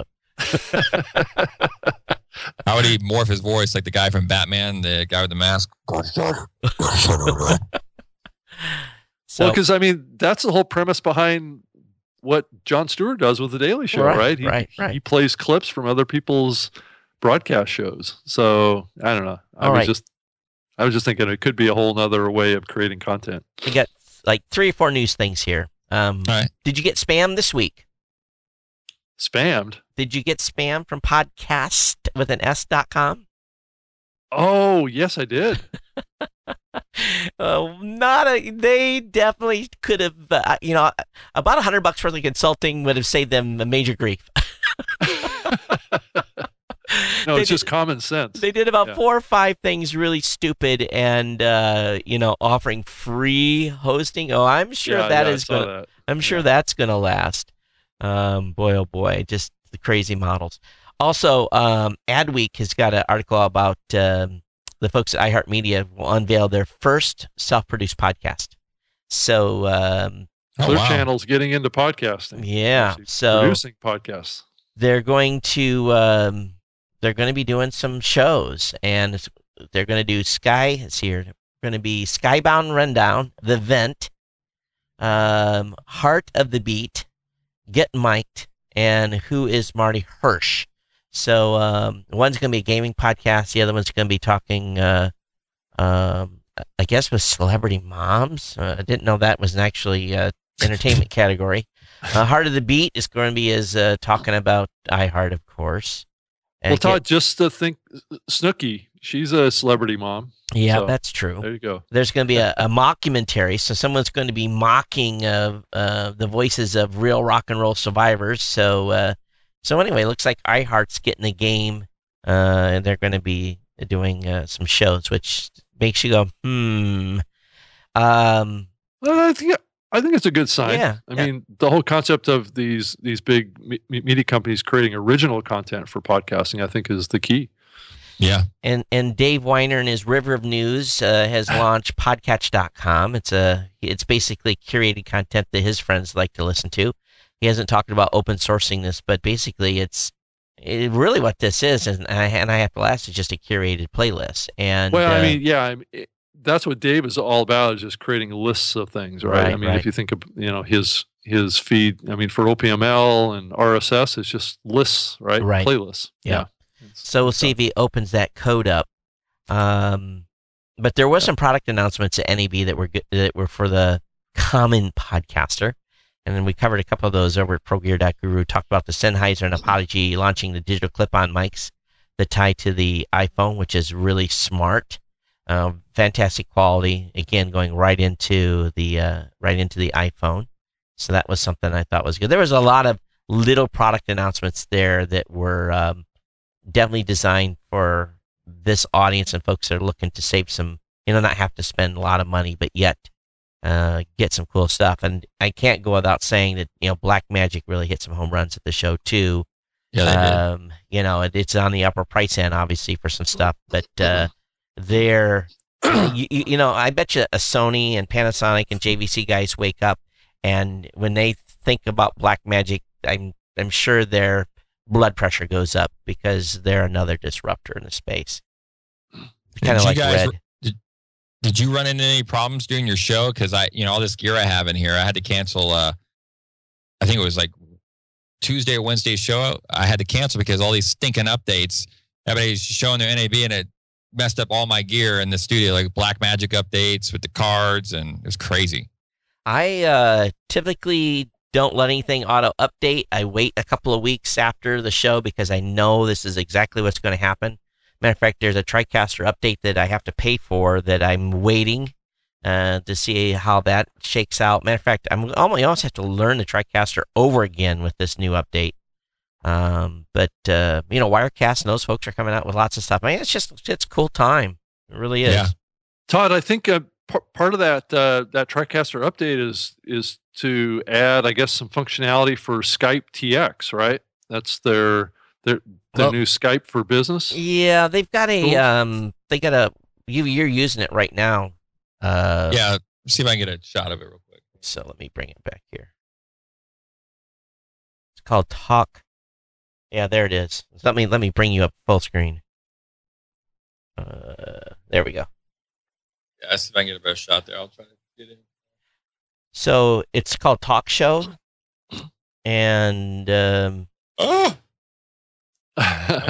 How would he morph his voice like the guy from Batman, the guy with the mask? So, Well, because I mean, that's the whole premise behind what Jon Stewart does with the Daily Show, Right, right? He, right, right. He plays clips from other people's broadcast shows. So I don't know. I All was right. just, I was just thinking it could be a whole nother way of creating content. we got like three or four news things here. Um, All right. Did you get spam this week? Spammed. Did you get spam from podcast with an S dot com? Oh yes, I did. Uh, not a. They definitely could have. Uh, you know, about a hundred bucks worth of consulting would have saved them a major grief. No, They it's just common sense. They did about Yeah. four or five things really stupid, and uh, you know, offering free hosting. Oh, I'm sure yeah, that yeah, is I saw going. that. I'm sure Yeah. that's going to last. Um, boy, oh boy, just the crazy models. Also, um, Adweek has got an article about um, the folks at iHeartMedia will unveil their first self-produced podcast. So, um, Oh, Clear wow. Channel's getting into podcasting. yeah, Actually so producing podcasts. they're going to um, they're going to be doing some shows, and it's- they're going to do Sky. It's here. They're going to be Skybound Rundown, The Vent, um, Heart of the Beat, Get Mic'd, and Who is Marty Hirsch. So um, one's going to be a gaming podcast. The other one's going to be talking, uh, um, I guess, with celebrity moms. Uh, I didn't know that was an actually uh, entertainment category. Uh, Heart of the Beat is going to be is uh, talking about iHeart, of course. And Well, Get- Todd, just to think, Snooki, she's a celebrity mom. yeah, so, that's true. There you go. There's going to be a, a mockumentary, so someone's going to be mocking uh, uh, the voices of real rock and roll survivors. So, uh, so anyway, looks like iHeart's getting the game, uh, and they're going to be doing uh, some shows, which makes you go, hmm. Um, Well, I think I think it's a good sign. Yeah, I yeah. mean, the whole concept of these these big me- media companies creating original content for podcasting, I think, is the key. Yeah. and and Dave Weiner in his River of News uh, has launched Podcatch dot com. It's a it's basically curated content that his friends like to listen to. He hasn't talked about open sourcing this, but basically it's it, really what this is, and I and I have to ask, is just a curated playlist. And Well, I uh, mean, yeah, I mean, it, that's what Dave is all about, is just creating lists of things, right? Right, I mean, right. if you think of, you know, his his feed, I mean, for O P M L and R S S, it's just lists, right? Right. Playlists. Yeah. It's- So we'll see if he opens that code up. Um, but there was some product announcements at N A B that were good, that were for the common podcaster, and then we covered a couple of those over at ProGear dot Guru. Talked about the Sennheiser and Apogee launching the digital clip-on mics that tie to the iPhone, which is really smart, uh, fantastic quality. Again, going right into the uh, right into the iPhone. So that was something I thought was good. There was a lot of little product announcements there that were um, definitely designed for this audience and folks that are looking to save some, you know, not have to spend a lot of money, but yet uh, get some cool stuff. And I can't go without saying that, you know, Black Magic really hit some home runs at the show too. Yeah, they did. Um, you know, it, it's on the upper price end, obviously, for some stuff, but uh, they're, you, you you know, I bet you a Sony and Panasonic and J V C guys wake up, and when they think about Black Magic, I'm I'm sure their blood pressure goes up because they're another disruptor in the space. Kind Did of you like guys- Red. Did you run into any problems during your show? Because I, you know, all this gear I have in here, I had to cancel. Uh, I think it was like Tuesday or Wednesday show. I had to cancel because all these stinking updates. Everybody's showing their N A B and it messed up all my gear in the studio, like Black Magic updates with the cards, and it was crazy. I uh, typically don't let anything auto update. I wait a couple of weeks after the show because I know this is exactly what's going to happen. Matter of fact, there's a TriCaster update that I have to pay for that I'm waiting uh, to see how that shakes out. Matter of fact, I'm almost, I almost have to learn the TriCaster over again with this new update. Um, but, uh, you know, Wirecast and those folks are coming out with lots of stuff. I mean, it's just, it's a cool time. It really is. Yeah. Todd, I think uh, p- part of that uh, that TriCaster update is is to add, I guess, some functionality for Skype T X, right? That's their their their Well- new Skype for business. Yeah, they've got a, Cool. um, they got a, you, you're using it right now. Uh, Yeah, see if I can get a shot of it real quick. So let me bring it back here. It's called Talk. Yeah, there it is. So let me let me bring you up full screen. Uh, there we go. Yeah, see if I can get a better shot there. I'll try to get it. So it's called Talk Show, and um, Oh, hang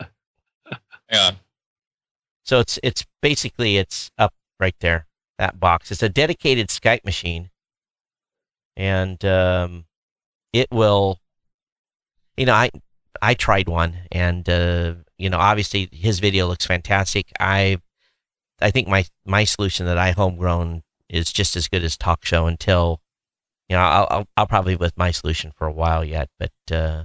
on. so it's it's basically it's up right there, that box. It's a dedicated Skype machine, and um, it will. You know, I I tried one, and uh, you know, obviously his video looks fantastic. I I think my my solution that I homegrown is just as good as Talk Show until, you know, I'll I'll, I'll probably be with my solution for a while yet. But uh,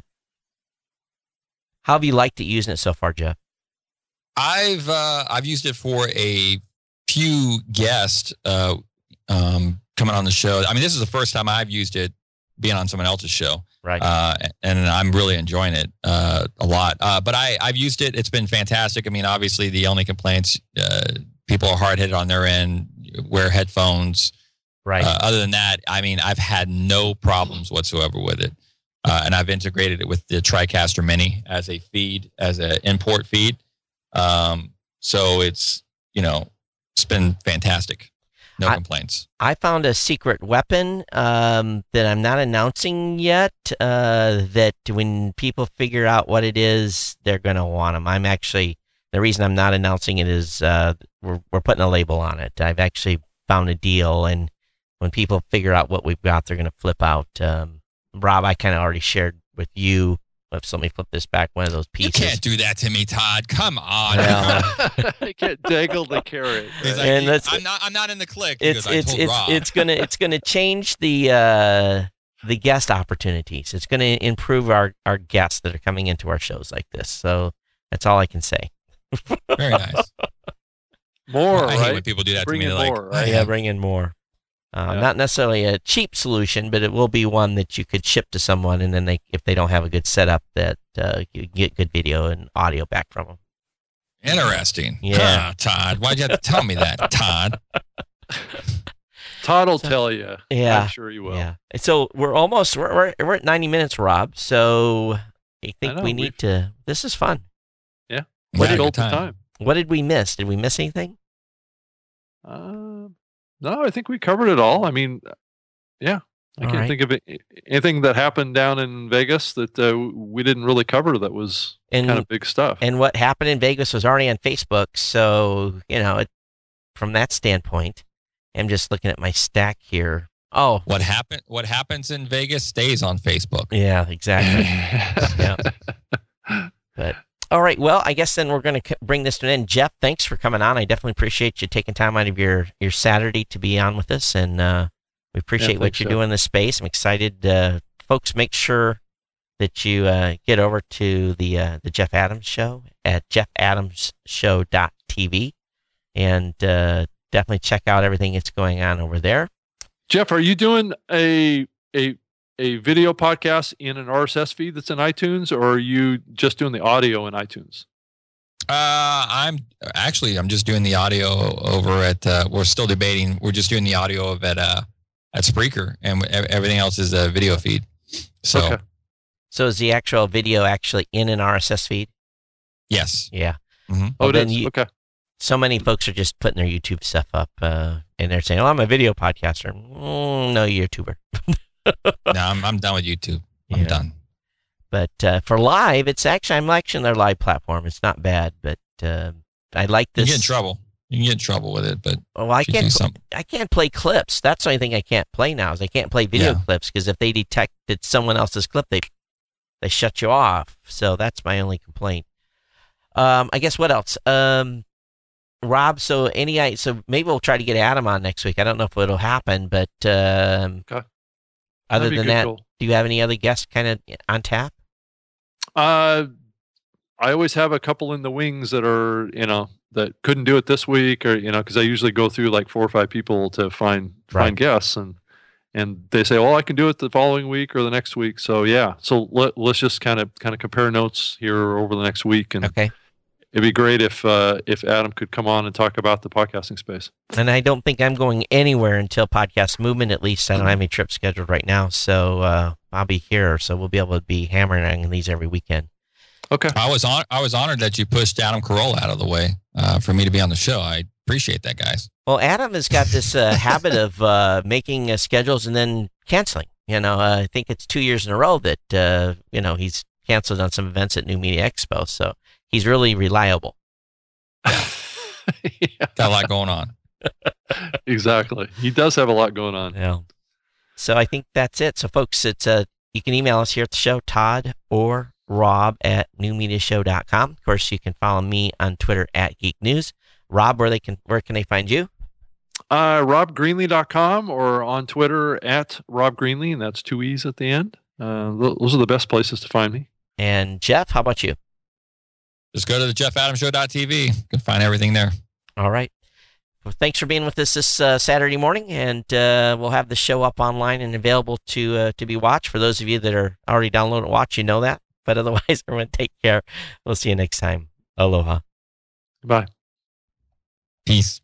how have you liked it using it so far, Jeff? I've uh, I've used it for a few guests uh, um, coming on the show. I mean, this is the first time I've used it being on someone else's show. Right. Uh, and I'm really enjoying it uh, a lot. Uh, but I, I've used it. It's been fantastic. I mean, obviously, the only complaints, uh, people are hard-headed on their end, wear headphones. Right. Uh, other than that, I mean, I've had no problems whatsoever with it. Uh, and I've integrated it with the TriCaster Mini as a feed, as an import feed. Um, so it's, you know, it's been fantastic. No I, complaints. I found a secret weapon um, that I'm not announcing yet, uh, that when people figure out what it is, they're going to want them. I'm actually, the reason I'm not announcing it is uh, we're, we're putting a label on it. I've actually found a deal, and when people figure out what we've got, they're going to flip out. Um, Rob, I kind of already shared with you. Let's let me flip this back, one of those pieces. You can't do that to me, Todd. Come on. Well, I can't dangle the carrot. He's Right? like, And I'm not. I'm not in the click. it's because it's I told it's Rob. it's gonna it's gonna change the uh, the guest opportunities. It's gonna improve our, our guests that are coming into our shows like this. So that's all I can say. Very nice. More, I hate right? when people do that Bring to me. in They're more, like, right? Yeah, bring in more. Uh, Yeah. Not necessarily a cheap solution, but it will be one that you could ship to someone, and then they, if they don't have a good setup, that uh, you can get good video and audio back from them. Interesting. Yeah. Huh, Todd. Why'd you have to tell me that, Todd? Todd will tell you. Yeah. I'm sure you will. Yeah. And so we're almost we're, we're we're at ninety minutes, Rob. So I think know, we need we've- to. This is fun. What Yeah, did good the time? What did we miss? Did we miss anything? Um, no, I think we covered it all. I mean, yeah, I All can't right. think of it, anything that happened down in Vegas that uh, we didn't really cover that was And kind of big stuff. and what happened in Vegas was already on Facebook. So you know, it, from that standpoint, I'm just looking at my stack here. Oh, What happen? What happens in Vegas stays on Facebook. yeah, exactly. Yeah. But all right, well, I guess then we're going to bring this to an end. Jeff, thanks for coming on. I definitely appreciate you taking time out of your, your Saturday to be on with us, and uh, we appreciate what thanks, you're Jeff. doing in this space. I'm excited. Uh, folks, make sure that you uh, get over to the uh, the Jeff Adams Show at jeff adams show dot t v, and uh, definitely check out everything that's going on over there. Jeff, are you doing a a a video podcast in an R S S feed that's in iTunes, or are you just doing the audio in iTunes? Uh, I'm actually I'm just doing the audio over at. Uh, we're still debating. We're just doing the audio of at uh, at Spreaker, and ev- everything else is a video feed. So Okay. So is the actual video actually in an R S S feed? yes, Yeah. Mhm. Oh, Well, it then is? you, Okay. so many folks are just putting their YouTube stuff up, uh, and they're saying, "Oh, I'm a video podcaster." Mm, no, YouTuber. no, I'm I'm done with YouTube. I'm Yeah. done. But uh, for live, it's actually I'm liking their live platform. It's not bad, but uh, I like You this. get in trouble. You can get in trouble with it, but Oh, I you can't. do something. I can't play clips. That's the only thing I can't play now. Is I can't play video Yeah. clips because if they detect it's someone else's clip, they they shut you off. So that's my only complaint. Um, I guess what else? Um, Rob, so any I so maybe we'll try to get Adam on next week. I don't know if it'll happen, but um, Okay. other That'd be than good, that, cool. do you have any other guests kind of on tap? Uh, I always have a couple in the wings that are, you know, that couldn't do it this week, or you know, because I usually go through like four or five people to find Right. find guests, and and they say, well, I can do it the following week or the next week. So yeah, so let let's just kind of kind of compare notes here over the next week, and Okay. it'd be great if uh, if Adam could come on and talk about the podcasting space. And I don't think I'm going anywhere until Podcast Movement. At least I don't have any trips scheduled right now, so uh, I'll be here. So we'll be able to be hammering on these every weekend. Okay. I was on. I was honored that you pushed Adam Carolla out of the way uh, for me to be on the show. I appreciate that, guys. Well, Adam has got this uh, habit of uh, making uh, schedules and then canceling. You know, uh, I think it's two years in a row that uh, you know he's canceled on some events at New Media Expo. So he's really reliable. Yeah. Got a lot going on. Exactly. He does have a lot going on. Yeah. So I think that's it. So folks, it's uh, you can email us here at the show, Todd or Rob at new media show dot com. Of course, you can follow me on Twitter at Geek News. Rob, where they can where can they find you? Uh, rob greenlee dot com or on Twitter at Rob Greenlee, and that's two E's at the end. Uh, those are the best places to find me. And Jeff, how about you? Just go to the jeff adams show dot t v. You can find everything there. All right. Well, thanks for being with us this uh, Saturday morning, and uh, we'll have the show up online and available to uh, to be watched. For those of you that are already downloading and watch, you know that. But otherwise, everyone take care. We'll see you next time. Aloha. Bye. Peace.